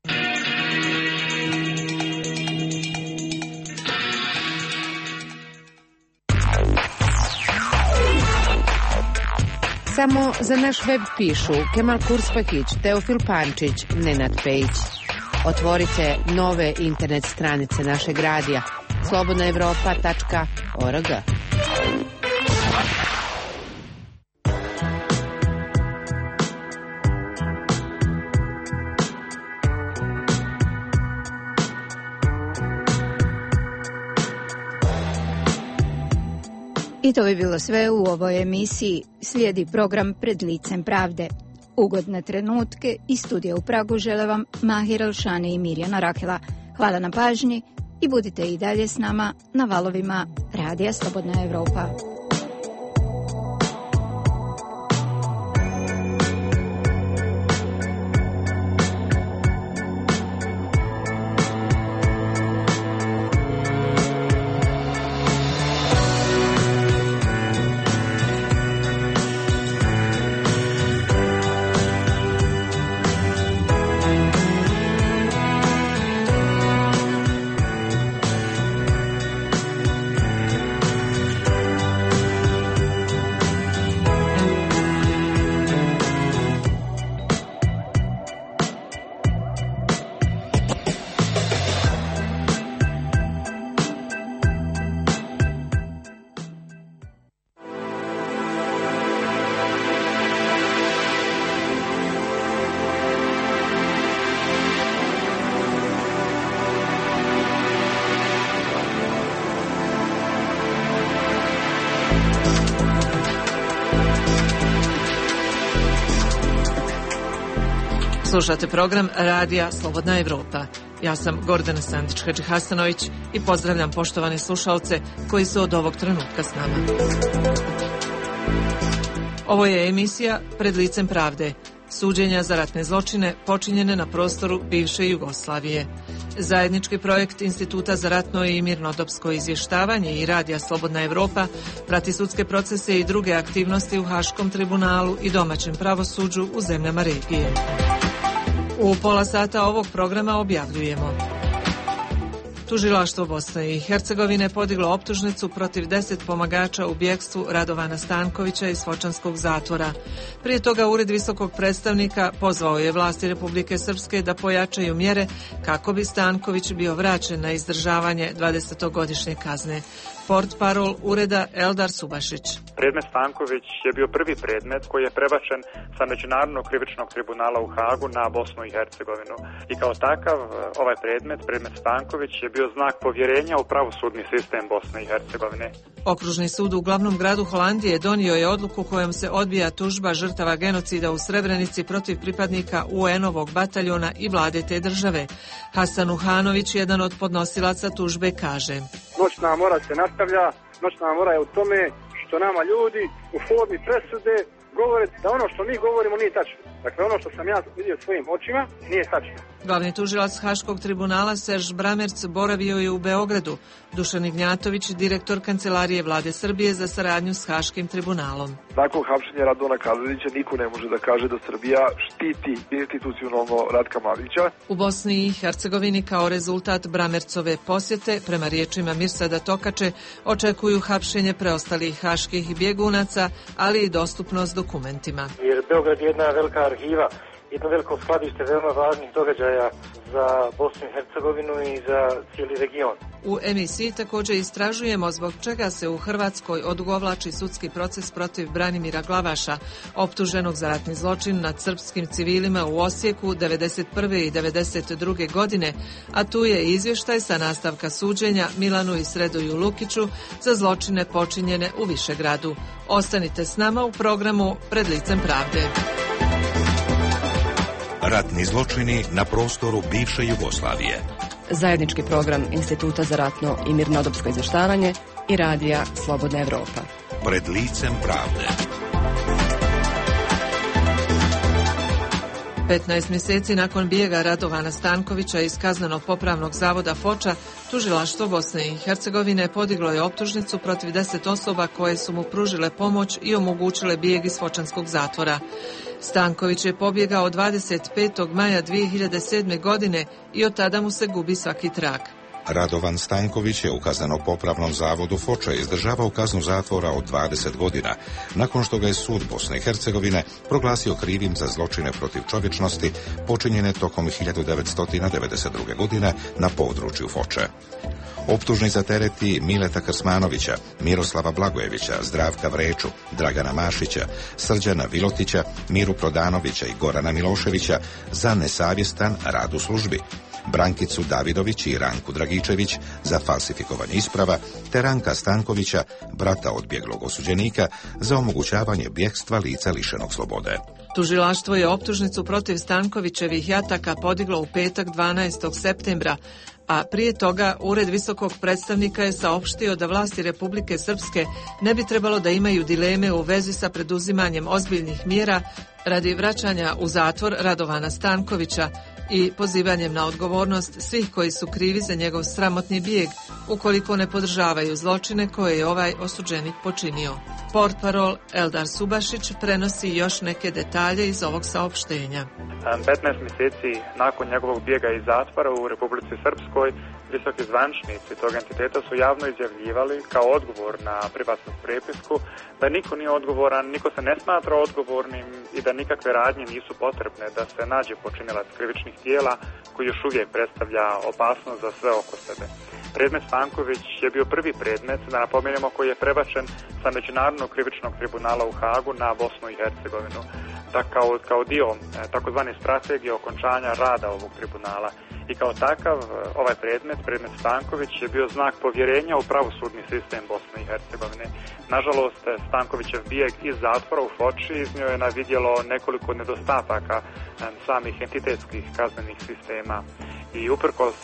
Samo za naš web pišu Kemal Kurspahić, Teofil Pančić, Nenad Pejić. Otvorite nove internet stranice našeg radija slobodnaevropa.org. I to bi bilo sve u ovoj emisiji. Slijedi program Pred licem pravde. Ugodne trenutke i studija u Pragu žele vam Mahir Elšani i Mirjana Rakela. Hvala na pažnji i budite i dalje s nama na valovima Radija Slobodna Evropa. Slušate program Radija Slobodna Evropa. Ja sam Gordana Sandić-Hadžihasanović i pozdravljam poštovane slušalce koji su od ovog trenutka s nama. Ovo je emisija Pred licem pravde, suđenja za ratne zločine počinjene na prostoru bivše Jugoslavije. Zajednički projekt Instituta za ratno i mirnodopsko izvještavanje i Radija Slobodna Evropa prati sudske procese i druge aktivnosti u Haškom tribunalu i domaćem pravosuđu u zemljama regije. U pola sata ovog programa objavljujemo: Tužilaštvo Bosne i Hercegovine podiglo optužnicu protiv 10 pomagača u bjegstvu Radovana Stankovića iz Fočanskog zatvora. Prije toga Ured visokog predstavnika pozvao je vlasti Republike Srpske da pojačaju mjere kako bi Stanković bio vraćen na izdržavanje 20-godišnje kazne. Portparol ureda Eldar Subašić. Predmet Stanković je bio prvi predmet koji je prebačen sa Međunarodnog krivičnog tribunala u Hagu na Bosnu i Hercegovinu. I kao takav, ovaj predmet Stanković je bio znak povjerenja u pravosudni sistem Bosne i Hercegovine. Okružni sud u glavnom gradu Holandije donio je odluku kojom se odbija tužba žrtava genocida u Srebrenici protiv pripadnika UN-ovog bataljona i vlade te države. Hasan Uhanović, jedan od podnosilaca tužbe, kaže: Noćna mora se nastavlja, noćna mora je u tome što nama ljudi u formi presude govore da ono što mi govorimo nije tačno. Dakle, ono što sam ja vidio svojim očima nije tačno. Glavni tužilac Haškog tribunala Serž Bramerc boravio je u Beogradu. Dušan Ignjatović, direktor Kancelarije vlade Srbije za saradnju s Haškim tribunalom. Nakon hapšenja Radovana Karadžića niko ne može da kaže da Srbija štiti institucionalno Ratka Mladića. U Bosni i Hercegovini kao rezultat Bramercove posjete, prema riječima Mirsada Tokače, očekuju hapšenje preostalih haških bjegunaca, ali i dostupnost dokumentima. Jer Beograd je jedna velika arhiva, jedno veliko skladište veoma važnih događaja za Bosnu i Hercegovinu i za cijeli region. U emisiji također istražujemo zbog čega se u Hrvatskoj odugovlači sudski proces protiv Branimira Glavaša, optuženog za ratni zločin nad srpskim civilima u Osijeku 1991. i 1992. godine, a tu je izvještaj sa nastavka suđenja Milanu i Sredoju Lukiću za zločine počinjene u Višegradu. Ostanite s nama u programu Pred licem pravde. Ratni zločini na prostoru bivše Jugoslavije. Zajednički program Instituta za ratno i mirnodopsko izvještavanje i Radija Slobodna Evropa. Pred licem pravde. 15 mjeseci nakon bijega Radovana Stankovića iz Kazneno-popravnog zavoda Foča, Tužilaštvo Bosne i Hercegovine podiglo je optužnicu protiv 10 osoba koje su mu pružile pomoć i omogućile bijeg iz Fočanskog zatvora. Stanković je pobjegao 25. maja 2007. godine i od tada mu se gubi svaki trag. Radovan Stanković je u Kazneno-popravnom zavodu Foča izdržavao kaznu zatvora od 20 godina, nakon što ga je sud Bosne i Hercegovine proglasio krivim za zločine protiv čovječnosti počinjene tokom 1992. godine na području Foče. Optužnica tereti Mileta Krsmanovića, Miroslava Blagojevića, Zdravka Vreču, Dragana Mašića, Srđana Vilotića, Miru Prodanovića i Gorana Miloševića za nesavjestan rad u službi, Brankicu Davidović i Ranku Dragičević za falsifikovanje isprava, te Ranka Stankovića, brata odbjeglog osuđenika, za omogućavanje bjegstva lica lišenog slobode. Tužilaštvo je optužnicu protiv Stankovićevih jataka podiglo u petak 12. septembra, a prije toga Ured visokog predstavnika je saopštio da vlasti Republike Srpske ne bi trebalo da imaju dileme u vezi sa preduzimanjem ozbiljnih mjera radi vraćanja u zatvor Radovana Stankovića i pozivanjem na odgovornost svih koji su krivi za njegov sramotni bijeg, ukoliko ne podržavaju zločine koje je ovaj osuđenik počinio. Portparol Eldar Subašić prenosi još neke detalje iz ovog saopštenja. 15 mjeseci nakon njegovog bijega iz zatvora u Republici Srpskoj, visoki zvaničnici tog entiteta su javno izjavljivali kao odgovor na privatnu prepisku da niko nije odgovoran, niko se ne smatra odgovornim i da nikakve radnje nisu potrebne da se nađe počinilac krivičnih dijela koji još uvijek predstavlja opasnost za sve oko sebe. Predmet Stanković je bio prvi predmet, da napomenemo, koji je prebačen sa Međunarodnog krivičnog tribunala u Hagu na Bosnu i Hercegovinu, kao dio takozvane strategije okončanja rada ovog tribunala. I kao takav, ovaj predmet Stanković je bio znak povjerenja u pravosudni sistem Bosne i Hercegovine. Nažalost, Stankovićev bijeg iz zatvora u Foči iznio je na vidjelo nekoliko nedostataka samih entitetskih kaznenih sistema. I uprkos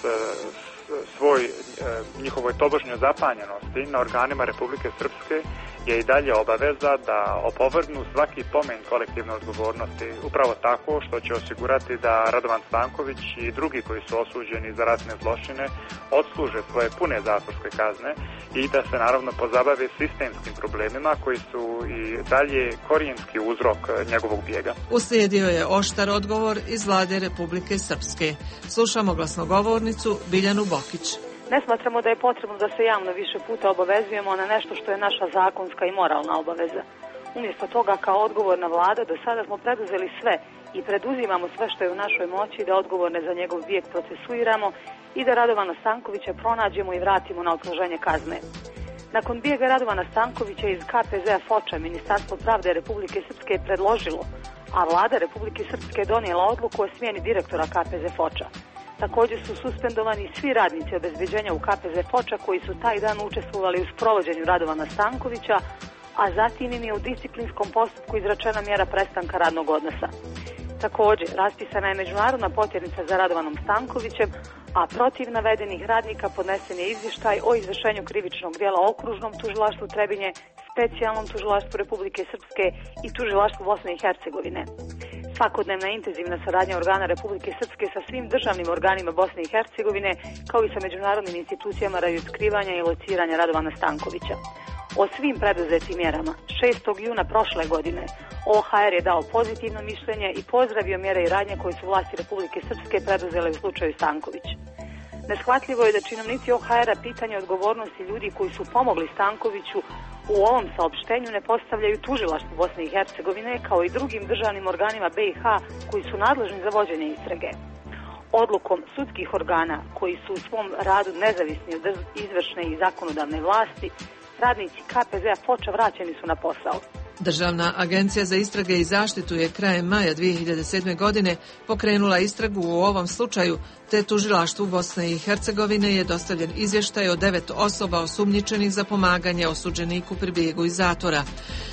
njihovoj tobožnjoj zapanjenosti na organima Republike Srpske je i dalje obaveza da opovrgnu svaki pomen kolektivne odgovornosti, upravo tako što će osigurati da Radovan Stanković i drugi koji su osuđeni za ratne zločine odsluže svoje pune zatvorske kazne i da se naravno pozabave sistemskim problemima koji su i dalje korijenski uzrok njegovog bijega. Uslijedio je oštar odgovor iz vlade Republike Srpske. Slušamo glasnogovornicu Biljanu Bokić. Ne smatramo da je potrebno da se javno više puta obavezujemo na nešto što je naša zakonska i moralna obaveza. Umjesto toga, kao odgovorna vlada, do sada smo preduzeli sve i preduzimamo sve što je u našoj moći da odgovorne za njegov bijeg procesuiramo i da Radovana Stankovića pronađemo i vratimo na odsluženje kazne. Nakon bijega Radovana Stankovića iz KPZ-a Foča, Ministarstvo pravde Republike Srpske je predložilo, a vlada Republike Srpske donijela odluku o smjeni direktora KPZ Foča. Također su suspendovani svi radnici obezbeđenja u KPZ Foča koji su taj dan učestvovali u sprovođenju Radovana Stankovića, a zatim im je u disciplinskom postupku izrečena mjera prestanka radnog odnosa. Također, raspisana je međunarodna potjernica za Radovanom Stankovićem, a protiv navedenih radnika podnesen je izvještaj o izvršenju krivičnog djela Okružnom tužilaštvu Trebinje, Specijalnom tužilaštvu Republike Srpske i tužilaštvu Bosne i Hercegovine. Svakodnevna intenzivna saradnja organa Republike Srpske sa svim državnim organima Bosne i Hercegovine, kao i sa međunarodnim institucijama radi otkrivanja i lociranja Radovana Stankovića. O svim preduzetim mjerama 6. juna prošle godine OHR je dao pozitivno mišljenje i pozdravio mjere i radnje koje su vlasti Republike Srpske preduzele u slučaju Stanković. Neshvatljivo je da činovnici OHR-a pitanje odgovornosti ljudi koji su pomogli Stankoviću u ovom saopštenju ne postavljaju tužilaštvu Bosne i Hercegovine kao i drugim državnim organima BiH koji su nadležni za vođenje istrage. Odlukom sudskih organa koji su u svom radu nezavisni od izvršne i zakonodavne vlasti, radnici KPZ-a Foča vraćeni su na posao. Državna agencija za istrage i zaštitu je krajem maja 2007. godine pokrenula istragu u ovom slučaju, te tužilaštvu Bosne i Hercegovine je dostavljen izvještaj o 9 osoba osumnjičenih za pomaganje osuđeniku pri bijegu iz zatvora.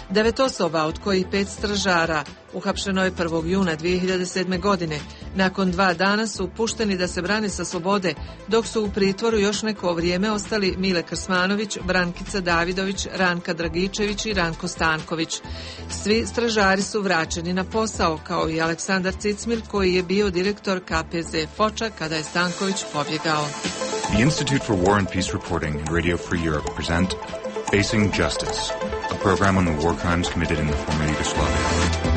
9 osoba, od kojih 5 stražara, uhapšeno je 1. juna 2007. godine. Nakon 2 dana su pušteni da se brane sa slobode, dok su u pritvoru još neko vrijeme ostali Mile Krsmanović, Brankica Davidović, Ranka Dragičević i Ranko Stanković. Svi stražari su vraćeni na posao, kao i Aleksandar Cicmil, koji je bio direktor KPZ Foča kada je Stanković pobjegao. The Institute for War and Peace Reporting and Radio Free Europe present Facing Justice, a program on the war crimes committed in the former Yugoslavia.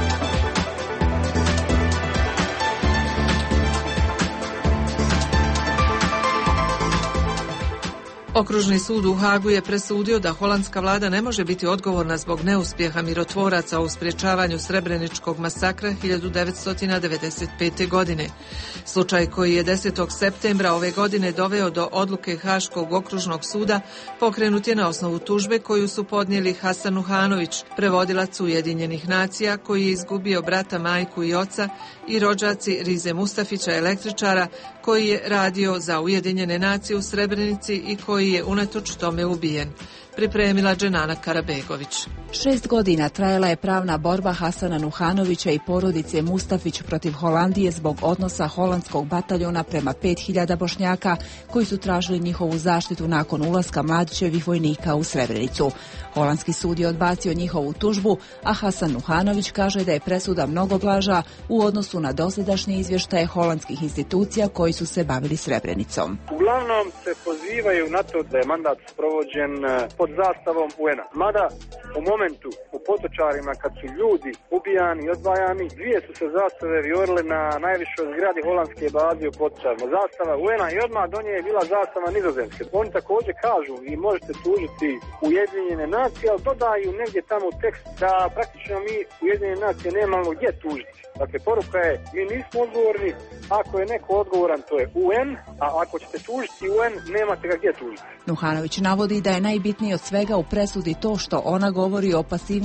Okružni sud u Hagu je presudio da holandska vlada ne može biti odgovorna zbog neuspjeha mirotvoraca u sprječavanju Srebreničkog masakra 1995. godine. Slučaj koji je 10. septembra ove godine doveo do odluke Haškog okružnog suda pokrenut je na osnovu tužbe koju su podnijeli Hasan Nuhanović, prevodilac Ujedinjenih nacija koji je izgubio brata, majku i oca, i rođaci Rize Mustafića, električara, koji je radio za Ujedinjene nacije u Srebrenici i koji je unatoč tome ubijen. Pripremila Dženana Karabegović. 6 godina trajala je pravna borba Hasana Nuhanovića i porodice Mustafić protiv Holandije zbog odnosa holandskog bataljona prema 5000 Bošnjaka koji su tražili njihovu zaštitu nakon ulaska Mladićevih vojnika u Srebrenicu. Holandski sud je odbacio njihovu tužbu, a Hasan Nuhanović kaže da je presuda mnogo blaža u odnosu na dosadašnje izvještaje holandskih institucija koji su se bavili Srebrenicom. Uglavnom se pozivaju na to da je mandat sprovođen pod zastavom UN-a. Mada u momentu u Potočarima kad su ljudi ubijani i odvajani, 2 su se zastave viorile na najvišoj zgradi holandske baze u Potočarima. Zastava UN-a i odmah do nje je bila zastava Nizozemske. Oni također kažu vi možete tužiti Ujedinjene nacije, ali dodaju negdje tamo u tekst da praktično mi Ujedinjene nacije nemamo gdje tužiti. Dakle, poruka je, mi nismo odgovorni, ako je neko odgovoran to je UN, a ako ćete tužiti UN, nemate ga gdje tužiti. Nuhanović navodi da je najbitnije od svega u presudi to što ona govori o pasivnosti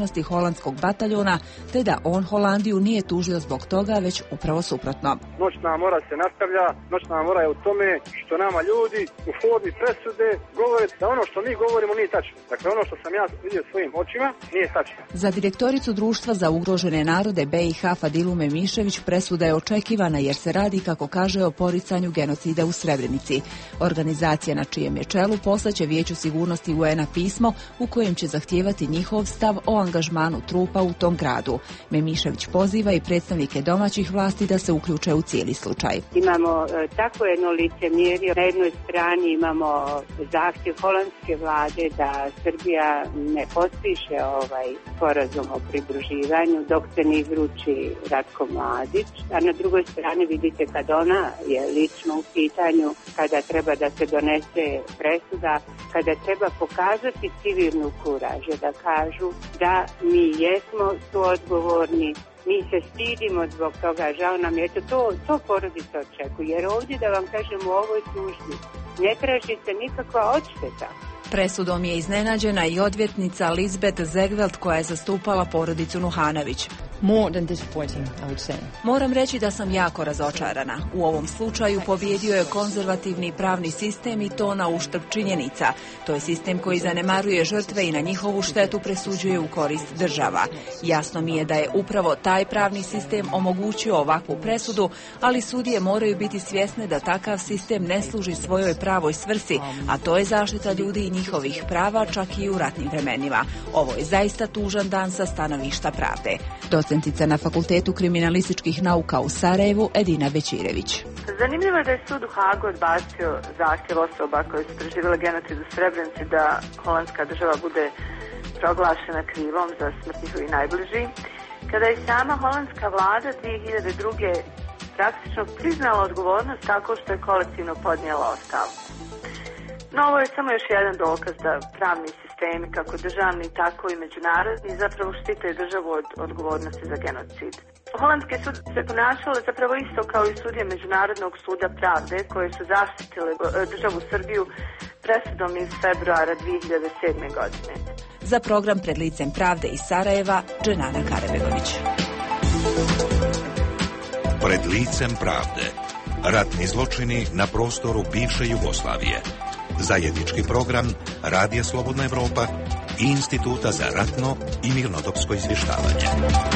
aktivnosti holandskog bataljona, te da on Holandiju nije tužio zbog toga, već upravo suprotno. Noćna mora se nastavlja, noćna mora je u tome što nama ljudi u formi presude govore da ono što mi govorimo nije tačno. Dakle, ono što sam ja vidio svojim očima nije tačno. Za direktoricu Društva za ugrožene narode BiH Fadilu Memišević presuda je očekivana jer se radi, kako kaže, o poricanju genocida u Srebrenici. Organizacija na čijem je čelu poslaće Vijeću sigurnosti UN-a pismo u kojem će zahtijevati njihov stav o angažmanu trupa u tom gradu. Memišević poziva i predstavnike domaćih vlasti da se uključe u cijeli slučaj. Imamo tako jedno licemjerje. Na jednoj strani imamo zahtjev holandske vlade da Srbija ne potpiše ovaj sporazum o pridruživanju dok se ne izruči Ratko Mladić, a na drugoj strani vidite kad ona je lično u pitanju, kada treba da se donese presuda, kada treba pokazati civilnu kuražu, da kažu da mi jesmo suodgovorni, mi se stidimo zbog toga, žao nam je, to porodica očekuje, jer ovdje, da vam kažem, u ovoj tužbi ne traži se nikakva odšteta. Presudom je iznenađena i odvjetnica Lisbeth Zegveld koja je zastupala porodicu Nuhanović. More than disappointing, I would say. Moram reći da sam jako razočarana. U ovom slučaju pobijedio je konzervativni pravni sistem i to na uštrb činjenica. To je sistem koji zanemaruje žrtve i na njihovu štetu presuđuje u korist država. Jasno mi je da je upravo taj pravni sistem omogućio ovakvu presudu, ali sudije moraju biti svjesne da takav sistem ne služi svojoj pravoj svrsi, a to je zaštita ljudi i njihovih prava čak i u ratnim vremenima. Ovo je zaista tužan dan sa stanovišta pravde. Docentica na Fakultetu kriminalističkih nauka u Sarajevu Edina Bećirević. Zanimljivo je da je sud u Hagu odbacio zahtjev osoba koje su preživjele genocid u Srebrenici da holandska država bude proglašena krivom za smrt njihovih najbliži, kada je sama holandska vlada 2002. praktično priznala odgovornost tako što je kolektivno podnijela ostavku. No, ovo je samo još jedan dokaz da pravni sistemi, kako državni, tako i međunarodni, zapravo štite državu od odgovornosti za genocid. Holandski sud se ponašalo zapravo isto kao i sudije Međunarodnog suda pravde, koje su zaštitile državu Srbiju presudom iz februara 2007. godine. Za program Pred licem pravde iz Sarajeva, Dženana Karabegović. Pred licem pravde. Ratni zločini na prostoru bivše Jugoslavije. Zajednički program Radija Slobodna Evropa i Instituta za ratno i mirnodopsko izvještavanje.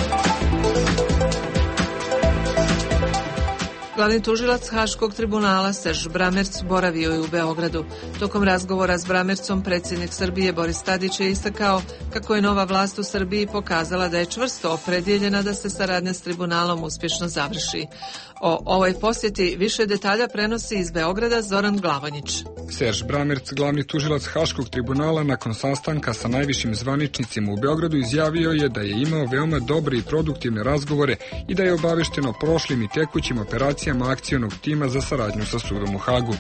Glavni tužilac Haškog tribunala Serž Bramerc boravio je u Beogradu. Tokom razgovora s Bramercom predsjednik Srbije Boris Tadić je istakao kako je nova vlast u Srbiji pokazala da je čvrsto opredjeljena da se saradnja s tribunalom uspješno završi. O ovoj posjeti više detalja prenosi iz Beograda Zoran Glavonjić. Serž Bramerc, glavni tužilac Haškog tribunala, nakon sastanka sa najvišim zvaničnicima u Beogradu izjavio je da je imao veoma dobre i produktivne razgovore i da je obavešten o prošlim i tekućim operacijama akcionog tima za saradnju sa sudom u Hagu.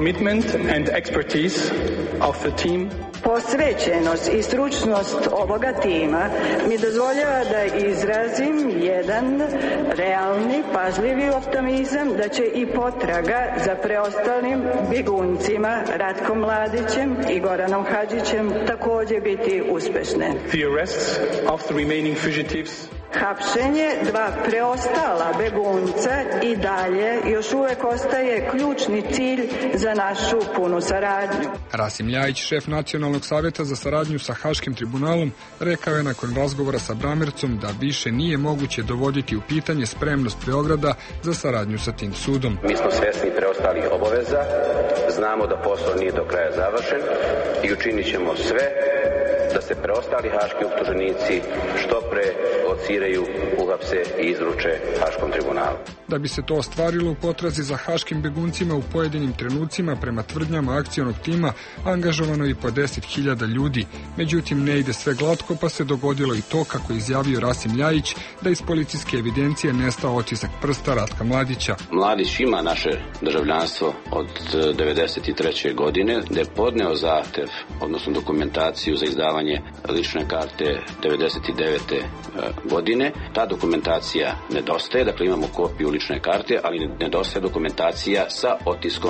Posvećenost i stručnost ovoga tima mi dozvoljava da izrazim jedan realni, pažljivi optimizam da će i potraga za preostalim bjeguncima Ratkom Mladićem i Goranom Hadžićem također biti uspješne. Hapšenje dva preostala begunca i dalje još uvijek ostaje ključni cilj za našu punu saradnju. Rasim Ljajić, šef Nacionalnog savjeta za saradnju sa Haškim tribunalom, rekao je nakon razgovora sa Bramercom da više nije moguće dovoditi u pitanje spremnost Beograda za saradnju sa tim sudom. Mi smo svjesni preostalih obaveza, znamo da posao nije do kraja završen i učinit ćemo sve da se preostali haški optuženici što pre lociraju, uhapse i izruče Haškom tribunalu. Da bi se to ostvarilo, u potrazi za haškim beguncima u pojedinim trenucima prema tvrdnjama akcionog tima angažovano i po 10.000 ljudi. Međutim, ne ide sve glatko, pa se dogodilo i to, kako je izjavio Rasim Ljajić, da iz policijske evidencije nestao otisak prsta Ratka Mladića. Mladić ima naše državljanstvo od 1993. godine, da je podneo zahtev, odnosno dokumentaciju za izdavanje lične karte 1999. godine. Ta dokumentacija nedostaje, dakle imamo kopiju lične karte, ali nedostaje dokumentacija sa otiskom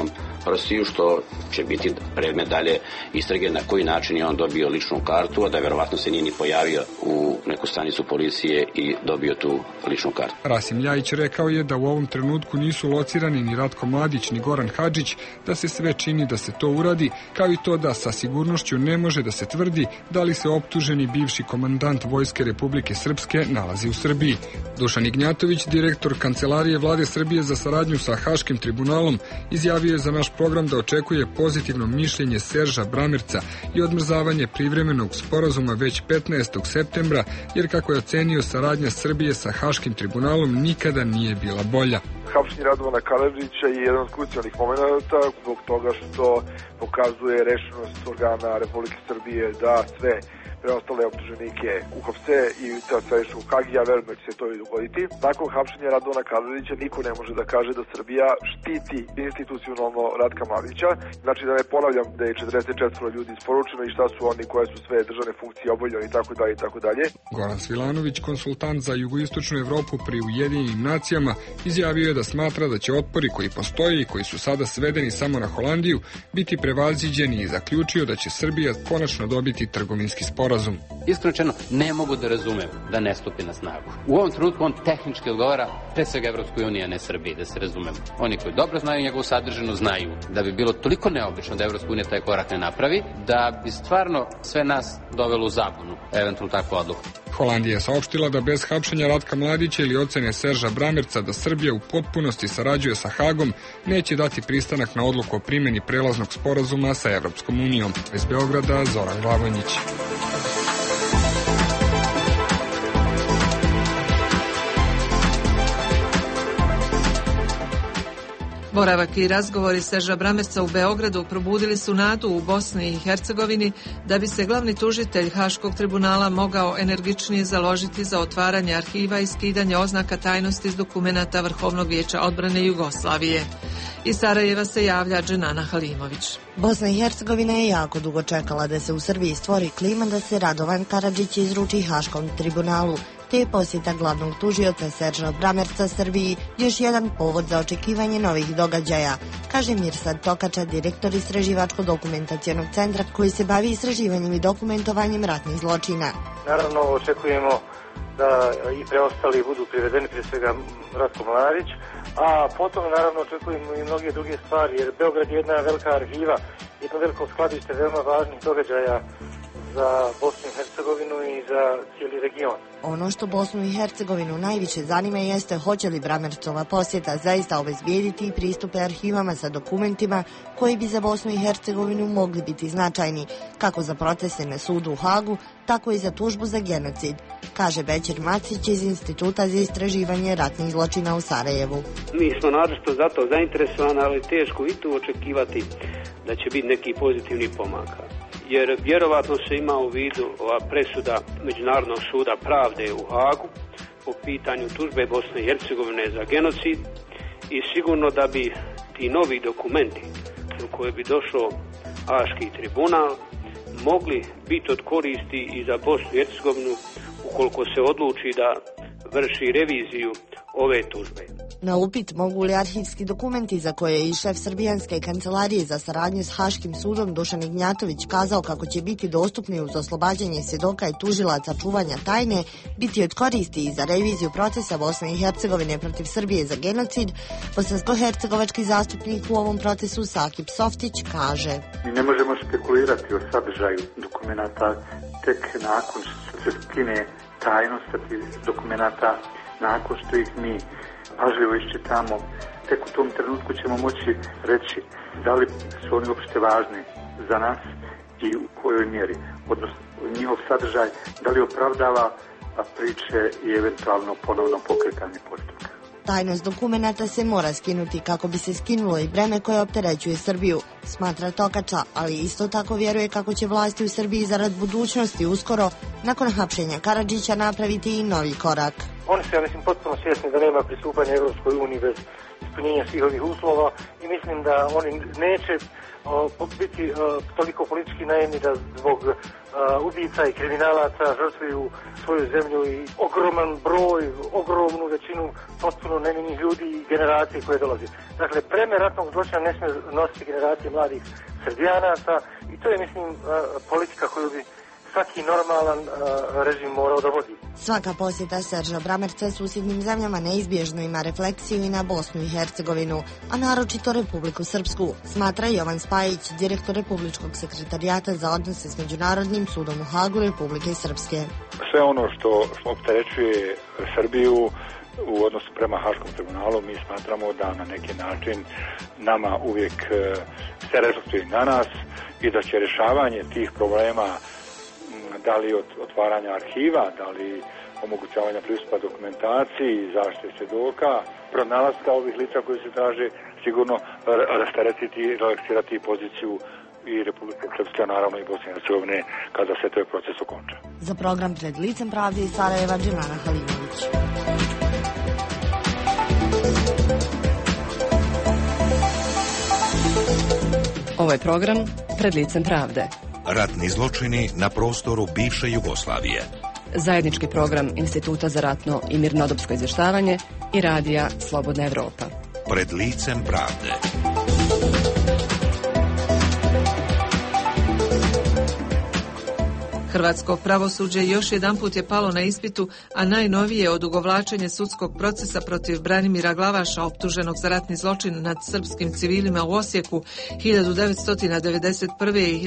prsiju, što će biti predmet dalje istrage na koji način je on dobio ličnu kartu, a da verovatno se nije ni pojavio u neku stanicu policije i dobio tu ličnu kartu. Rasim Ljajić rekao je da u ovom trenutku nisu locirani ni Ratko Mladić ni Goran Hadžić, da se sve čini da se to uradi, kao i to da sa sigurnošću ne može da se tvrdi da li se optuženi bivši komandant Vojske Republike Srpske nalazi u Srbiji. Dušan Ignjatović, direktor Kancelarije Vlade Srbije za saradnju sa Haškim tribunalom, izjavio je za naš program da očekuje pozitivno mišljenje Serža Bramerca i odmrzavanje privremenog sporazuma već 15. septembra, jer kako je ocenio, saradnja Srbije sa Haškim tribunalom nikada nije bila bolja. Hapšenje Radovana Karadžića je jedan od krucijalnih momenata zbog toga što pokazuje rešenost organa Republike Srbije da sve preostale optuženike uhapse i transferišu u Hag. Ja verujem da će se to i dogoditi. Nakon hapšenja Radovana Karadžića niko ne može da kaže da Srbija štiti institucionalno Ratka Mladića. Znači da ne ponavljam da je 44 ljudi isporučeno i šta su oni koje su sve državne funkcije obavljali i tako dalje i tako dalje. Goran Svilanović, konsultant za jugoistočnu Evropu pri Ujedinjenim nacijama, izjavio je da smatra da će otpori koji postoje i koji su sada svedeni samo na Holandiju biti prevaziđeni i zaključio da će Srbija konačno dobiti trgovinski sporazum. Iskreno rečeno, ne mogu da razumem da ne stupi na snagu. U ovom trenutku on tehnički odgovara pre svega Evropskoj uniji, a ne Srbiji, da se razumemo. Oni koji dobro znaju njegovu sadržinu znaju da bi bilo toliko neobično da Evropska unija taj korak ne napravi, da bi stvarno sve nas dovelo u zabunu, eventualno takvu odluku. Holandija je saopštila da bez hapšenja Ratka Mladića ili ocene Serža Bramerca da Srbija u potpunosti sarađuje sa Hagom, neće dati pristanak na odluku o primjeni prelaznog sporazuma sa Evropskom unijom. Iz Beograda, Zoran Glavonjić. Boravak i razgovori Serža Bramerca u Beogradu probudili su nadu u Bosni i Hercegovini da bi se glavni tužitelj Haškog tribunala mogao energičnije založiti za otvaranje arhiva i skidanje oznaka tajnosti iz dokumenata Vrhovnog vijeća odbrane Jugoslavije. Iz Sarajeva se javlja Dženana Halimović. Bosna i Hercegovina je jako dugo čekala da se u Srbiji stvori klima da se Radovan Karadžić izruči Haškom tribunalu, te je posjeta glavnog tužioca Serža Bramerca Srbiji još jedan povod za očekivanje novih događaja, kaže Mirsad Tokača, direktor Istraživačko-dokumentacionog centra koji se bavi istraživanjem i dokumentovanjem ratnih zločina. Naravno, očekujemo da i preostali budu privedeni, prije svega Ratko Mladić, a potom naravno očekujemo i mnoge druge stvari, jer Beograd je jedna velika arhiva, jedno veliko skladište veoma važnih događaja za Bosnu i Hercegovinu i za cijeli region. Ono što Bosnu i Hercegovinu najviše zanima jeste hoće li Bramercova posjeta zaista obezbijediti pristupe arhivama sa dokumentima koji bi za Bosnu i Hercegovinu mogli biti značajni, kako za proteste na sudu u Hagu, tako i za tužbu za genocid, kaže Bećir Macić iz Instituta za istraživanje ratnih zločina u Sarajevu. Mi smo naročito zato zainteresovani, ali teško i tu očekivati da će biti neki pozitivni pomaka. Jer vjerovatno se ima u vidu ova presuda Međunarodnog suda pravde u Hagu po pitanju tužbe Bosne i Hercegovine za genocid i sigurno da bi ti novi dokumenti do koje bi došao Haški tribunal mogli biti od koristi i za Bosnu i Hercegovinu ukoliko se odluči da vrši reviziju ove tužbe. Na upit mogu li arhivski dokumenti za koje je i šef Srbijanske kancelarije za saradnju s Haškim sudom Dušan Ignjatović kazao kako će biti dostupni uz oslobađanje svjedoka i tužilaca čuvanja tajne, biti od koristi i za reviziju procesa Bosne i Hercegovine protiv Srbije za genocid, bosansko-hercegovački zastupnik u ovom procesu Sakip Softić kaže: Mi ne možemo špekulirati o sadržaju dokumenata tek nakon što se skine tajnost tih dokumenata, nakon što ih mi pažljivo iščitamo, tek u tom trenutku ćemo moći reći da li su oni uopšte važni za nas i u kojoj mjeri, odnosno njihov sadržaj, da li opravdava priče i eventualno ponovno pokretanje postupka. Tajnost dokumenata se mora skinuti kako bi se skinulo i breme koje opterećuje Srbiju, smatra Tokača, ali isto tako vjeruje kako će vlasti u Srbiji zarad budućnosti uskoro, nakon hapšenja Karadžića, napraviti i novi korak. Oni su, ja mislim, potpuno svjesni da nema pristupanja Evropskoj uniji bez ispunjenja svih ovih uslova i mislim da oni neće biti toliko politički naivni da zbog ubica i kriminalaca žrtvuju svoju zemlju i ogroman broj, ogromnu većinu potpuno nevinih ljudi i generacije koje dolazi. Dakle, breme ratnog zločina ne smije nositi generacije mladih Srbijanaca i to je, mislim, politika koju bi svaki normalan režim morao da vodi. Svaka posjeta Serža Bramerca susjednim zemljama neizbježno ima refleksiju i na Bosnu i Hercegovinu, a naročito Republiku Srpsku, smatra Jovan Spajić, direktor Republičkog sekretarijata za odnose s Međunarodnim sudom u Hagu Republike Srpske. Sve ono što opterećuje Srbiju u odnosu prema Haškom tribunalu, mi smatramo da na neki način nama uvijek se reflektuje na nas i da će rješavanje tih problema, da li od otvaranja arhiva, da li omogućavanja pristupa dokumentaciji, zaštite svjedoka, pronalaska ovih lica koji se traže, sigurno rasteretiti i relaksirati poziciju i Republike Srpske, naravno i Bosne i Hercegovine, kada se taj proces okonča. Za program Pred licem pravde iz Sarajeva, Džemana Halimović. Ovo je program Pred licem pravde. Ratni zločini na prostoru bivše Jugoslavije. Zajednički program Instituta za ratno i mirnodopsko izvještavanje i radija Slobodna Evropa. Pred licem pravde. Hrvatsko pravosuđe još jedanput je palo na ispitu, a najnovije odugovlačenje sudskog procesa protiv Branimira Glavaša, optuženog za ratni zločin nad srpskim civilima u Osijeku 1991. i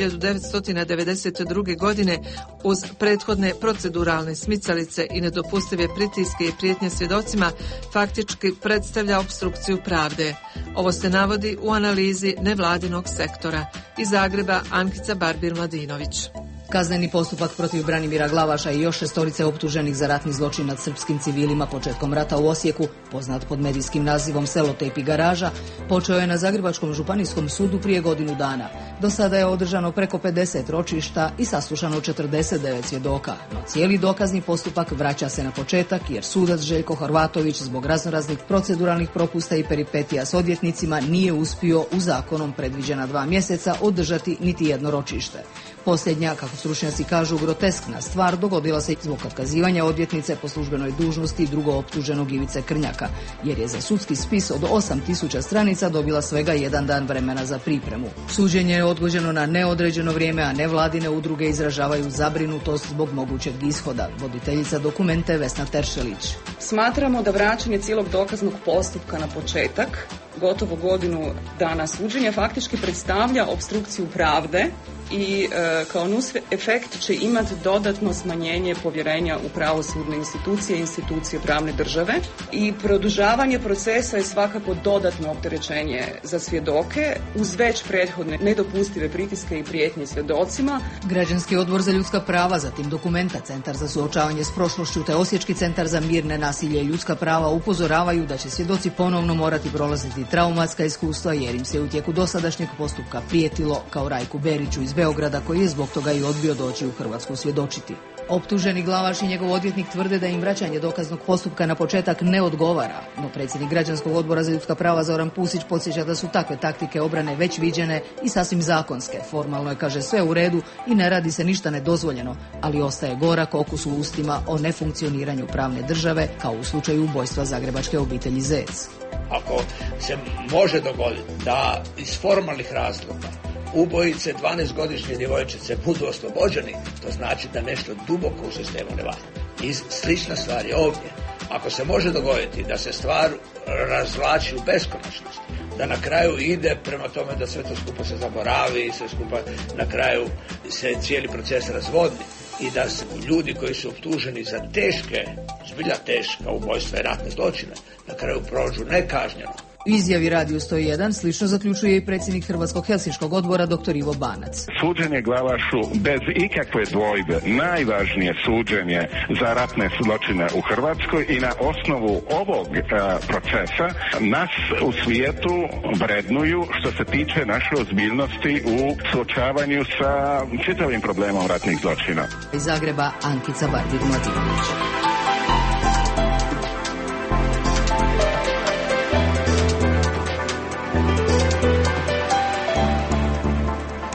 1992. godine, uz prethodne proceduralne smicalice i nedopustive pritiske i prijetnje svjedocima, faktički predstavlja opstrukciju pravde. Ovo se navodi u analizi nevladinog sektora. Iz Zagreba Ankica Barbir-Mladinović. Kazneni postupak protiv Branimira Glavaša i još 6 optuženih za ratni zločin nad srpskim civilima početkom rata u Osijeku, poznat pod medijskim nazivom Selotejp i garaža, počeo je na Zagrebačkom županijskom sudu prije godinu dana. Do sada je održano preko 50 ročišta i saslušano 49 svjedoka, no cijeli dokazni postupak vraća se na početak jer sudac Željko Horvatović zbog raznoraznih proceduralnih propusta i peripetija s odvjetnicima nije uspio u zakonom predviđena 2 mjeseca održati niti jedno ročište. Posljednja, kako stručnjaci kažu, groteskna stvar dogodila se zbog otkazivanja odvjetnice po službenoj dužnosti drugo optuženog Ivice Krnjaka, jer je za sudski spis od 8000 stranica dobila svega 1 dan vremena za pripremu. Suđenje je odgođeno na neodređeno vrijeme, a nevladine udruge izražavaju zabrinutost zbog mogućeg ishoda. Voditeljica Dokumente Vesna Teršelić. Smatramo da vraćanje cijelog dokaznog postupka na početak, gotovo godinu dana suđenja, faktički predstavlja opstrukciju pravde i kao nus efekt će imati dodatno smanjenje povjerenja u pravosudne institucije i institucije pravne države i produžavanje procesa je svakako dodatno opterećenje za svjedoke uz već prethodne nedopustive pritiske i prijetnje svjedocima. Građanski odbor za ljudska prava, zatim Dokumenta, Centar za suočavanje s prošlošću te Osječki centar za mir, nenasilje i ljudska prava upozoravaju da će svjedoci ponovno morati prolaziti traumatska iskustva jer im se u tijeku dosadašnjeg postupka prijetilo, kao Rajku Beriću iz Beograda, koji je zbog toga i odbio doći u Hrvatsku svjedočiti. Optuženi Glavaš i njegov odvjetnik tvrde da im vraćanje dokaznog postupka na početak ne odgovara, no predsjednik Građanskog odbora za ljudska prava Zoran Pusić podsjeća da su takve taktike obrane već viđene i sasvim zakonske. Formalno je, kaže, sve u redu i ne radi se ništa nedozvoljeno, ali ostaje gorak okus u ustima o nefunkcioniranju pravne države, kao u slučaju ubojstva zagrebačke obitelji Zec. Ako se može dogoditi da iz formalnih razloga ubojice 12-godišnje djevojčice budu oslobođeni, to znači da nešto duboko u sistemu ne valja. I slična stvar je ovdje. Ako se može dogoditi da se stvar razvlači u beskonačnost, da na kraju ide prema tome da sve to skupa se zaboravi i sve skupa na kraju se cijeli proces razvodni i da se ljudi koji su optuženi za teške, zbilja teška ubojstva i ratne zločine na kraju prođu nekažnjeno. U izjavi Radiju 101 slično zaključuje i predsjednik Hrvatskog helsinškog odbora dr. Ivo Banac. Suđenje Glavašu bez ikakve dvojbe najvažnije suđenje za ratne zločine u Hrvatskoj i na osnovu ovog procesa nas u svijetu vrednuju što se tiče naše ozbiljnosti u suočavanju sa čitavim problemom ratnih zločina. Iz Zagreba Ankica Barbir-Mladinović.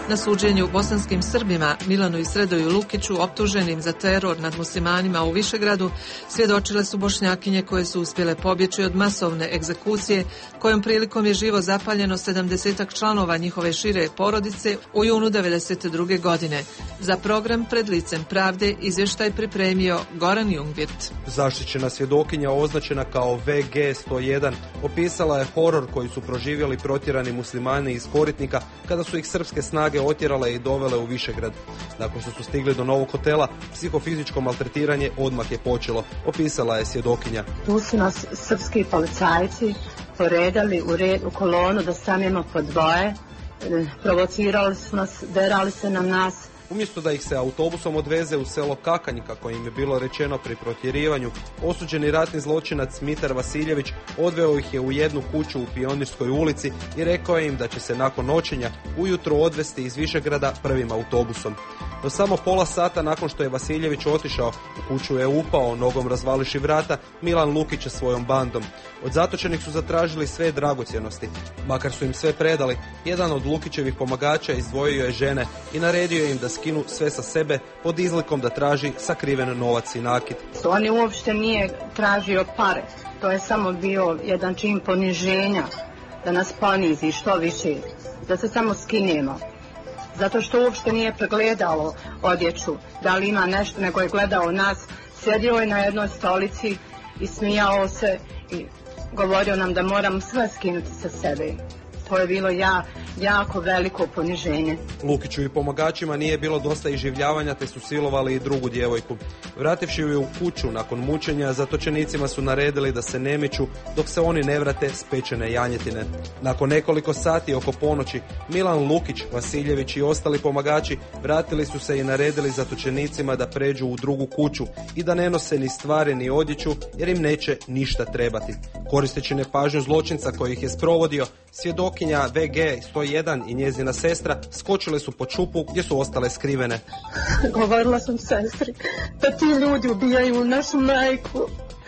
Na suđenju bosanskim Srbima Milanu i Sredoju Lukiću, optuženim za teror nad muslimanima u Višegradu, svjedočile su Bošnjakinje koje su uspjele pobjeći od masovne egzekucije, kojom prilikom je živo zapaljeno 70 članova njihove šire porodice u junu 1992. godine. Za program Pred licem pravde izvještaj pripremio Goran Jungvirt. Zaštićena svjedokinja, označena kao VG101, opisala je horor koji su proživjeli protjerani muslimani iz Koritnika kada su ih srpske snage otjerale i dovele u Višegrad. Nakon što su stigli do novog hotela, psihofizičko maltretiranje odmah je počelo, opisala je svjedokinja. Tu su nas srpski policajci poredali u kolonu da stanemo po dvoje, provocirali su nas, derali se na nas. Umjesto da ih se autobusom odveze u selo Kakanj, kako im je bilo rečeno pri protjerivanju, osuđeni ratni zločinac Mitar Vasiljević odveo ih je u jednu kuću u Pionirskoj ulici i rekao je im da će se nakon noćenja ujutro odvesti iz Višegrada prvim autobusom. No samo pola sata nakon što je Vasiljević otišao, u kuću je upao, nogom razvališi vrata, Milan Lukić sa svojom bandom. Od zatočenih su zatražili sve dragocjenosti. Makar su im sve predali, jedan od Lukićevih pomagača izdvojio je žene i naredio im da skinu sve sa sebe pod izlikom da traži sakriven novac i nakit. On je uopšte nije tražio pare. To je samo bio jedan čin poniženja, da nas ponizi što više, da se samo skinemo. Zato što uopšte nije pregledalo odjeću, da li ima nešto, nego je gledao nas, sjedio je na jednoj stolici i smijao se i govorio nam da moramo sve skinuti sa sebe. To je bilo jako veliko poniženje. Lukiću i pomagačima nije bilo dosta iživljavanja, te su silovali i drugu djevojku. Vrativši ju u kuću nakon mučenja, zatočenicima su naredili da se ne miču dok se oni ne vrate s pečene janjetine. Nakon nekoliko sati oko ponoći, Milan Lukić, Vasiljević i ostali pomagači vratili su se i naredili zatočenicima da pređu u drugu kuću i da ne nose ni stvari ni odjeću jer im neće ništa trebati. Koristeći nepažnju zločinca koji ih je sprovodio, svjedokinja VG101 i njezina sestra skočile su pod šupu gdje su ostale skrivene. Govorila sam sestri da ti ljudi ubijaju našu majku.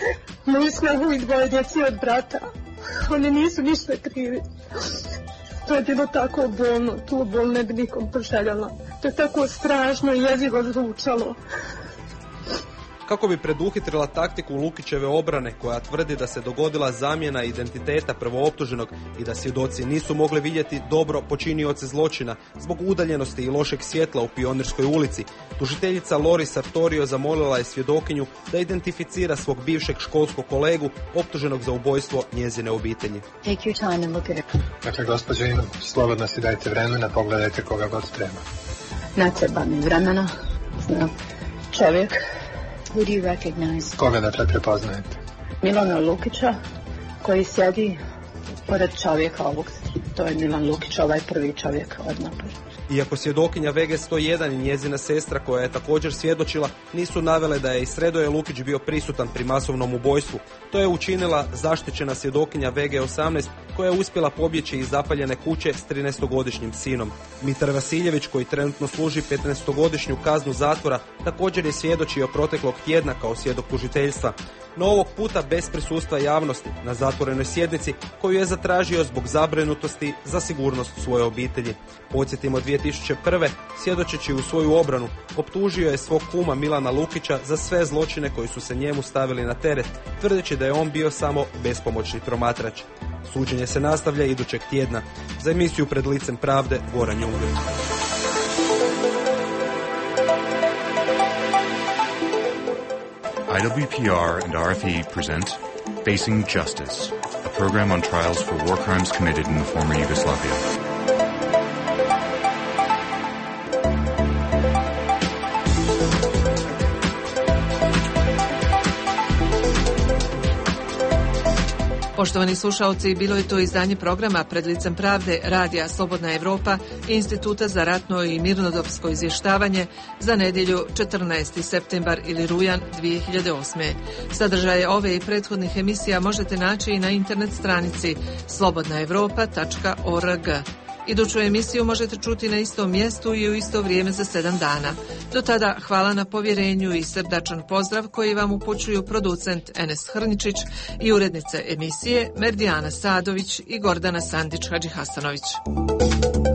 Moju snagu i dvoje djeci od brata. Oni nisu ništa krivi. To je bilo tako bolno, tu bol ne bi nikom poželjela. To je tako strašno i jezivo zvučalo. Kako bi preduhitrila taktiku Lukićeve obrane, koja tvrdi da se dogodila zamjena identiteta prvooptuženog i da svjedoci nisu mogli vidjeti dobro počinioce zločina zbog udaljenosti i lošeg svjetla u Pionirskoj ulici, tužiteljica Lori Sartorio zamolila je svjedokinju da identificira svog bivšeg školskog kolegu optuženog za ubojstvo njezine obitelji. Take your time and look at it. Dakle, gospođo, slobodno si dajte vremena, pogledajte koga god treba. Ne treba mi vremena. Znam. Čovjek. Who do you recognize? Koga dakle prepoznajete? Milana Lukića, koji sjedi pored čovjeka ovog. To je Milan Lukić, ovaj prvi čovjek odmah. Iako svjedokinja VG101 i njezina sestra, koja je također svjedočila, nisu navele da je i Sredoje Lukić bio prisutan pri masovnom ubojstvu, to je učinila zaštićena svjedokinja VG18, koja je uspjela pobjeći iz zapaljene kuće s 13-godišnjim sinom. Mitar Vasiljević, koji trenutno služi 15-godišnju kaznu zatvora, također je svjedočio proteklog tjedna kao svjedok tužiteljstva, no ovog puta bez prisustva javnosti, na zatvorenoj sjednici koju je zatražio zbog zabrinutosti za sigurnost svoje obitelji. Podsjetimo, 2001. svjedočeći u svoju obranu, optužio je svog kuma Milana Lukića za sve zločine koji su se njemu stavili na teret, tvrdeći da je on bio samo bespomoćni promatrač. Suđenje se nastavlja idućeg tjedna. Za emisiju Pred licem pravde, Goran Jungvirt. IWPR and RFE present Facing Justice, a program on trials for war crimes committed in the former Yugoslavia. Poštovani slušalci, bilo je to izdanje programa Pred licem pravde Radija Slobodna Evropa i Instituta za ratno i mirnodopsko izvještavanje za nedjelju 14. septembar ili rujan 2008. Sadržaje ove i prethodnih emisija možete naći i na internet stranici slobodnaevropa.org. Iduću emisiju možete čuti na istom mjestu i u isto vrijeme za 7 dana. Do tada hvala na povjerenju i srdačan pozdrav koji vam upućuju producent Enes Hrničić i urednice emisije Merdijana Sadović i Gordana Sandić Hadžihasanović.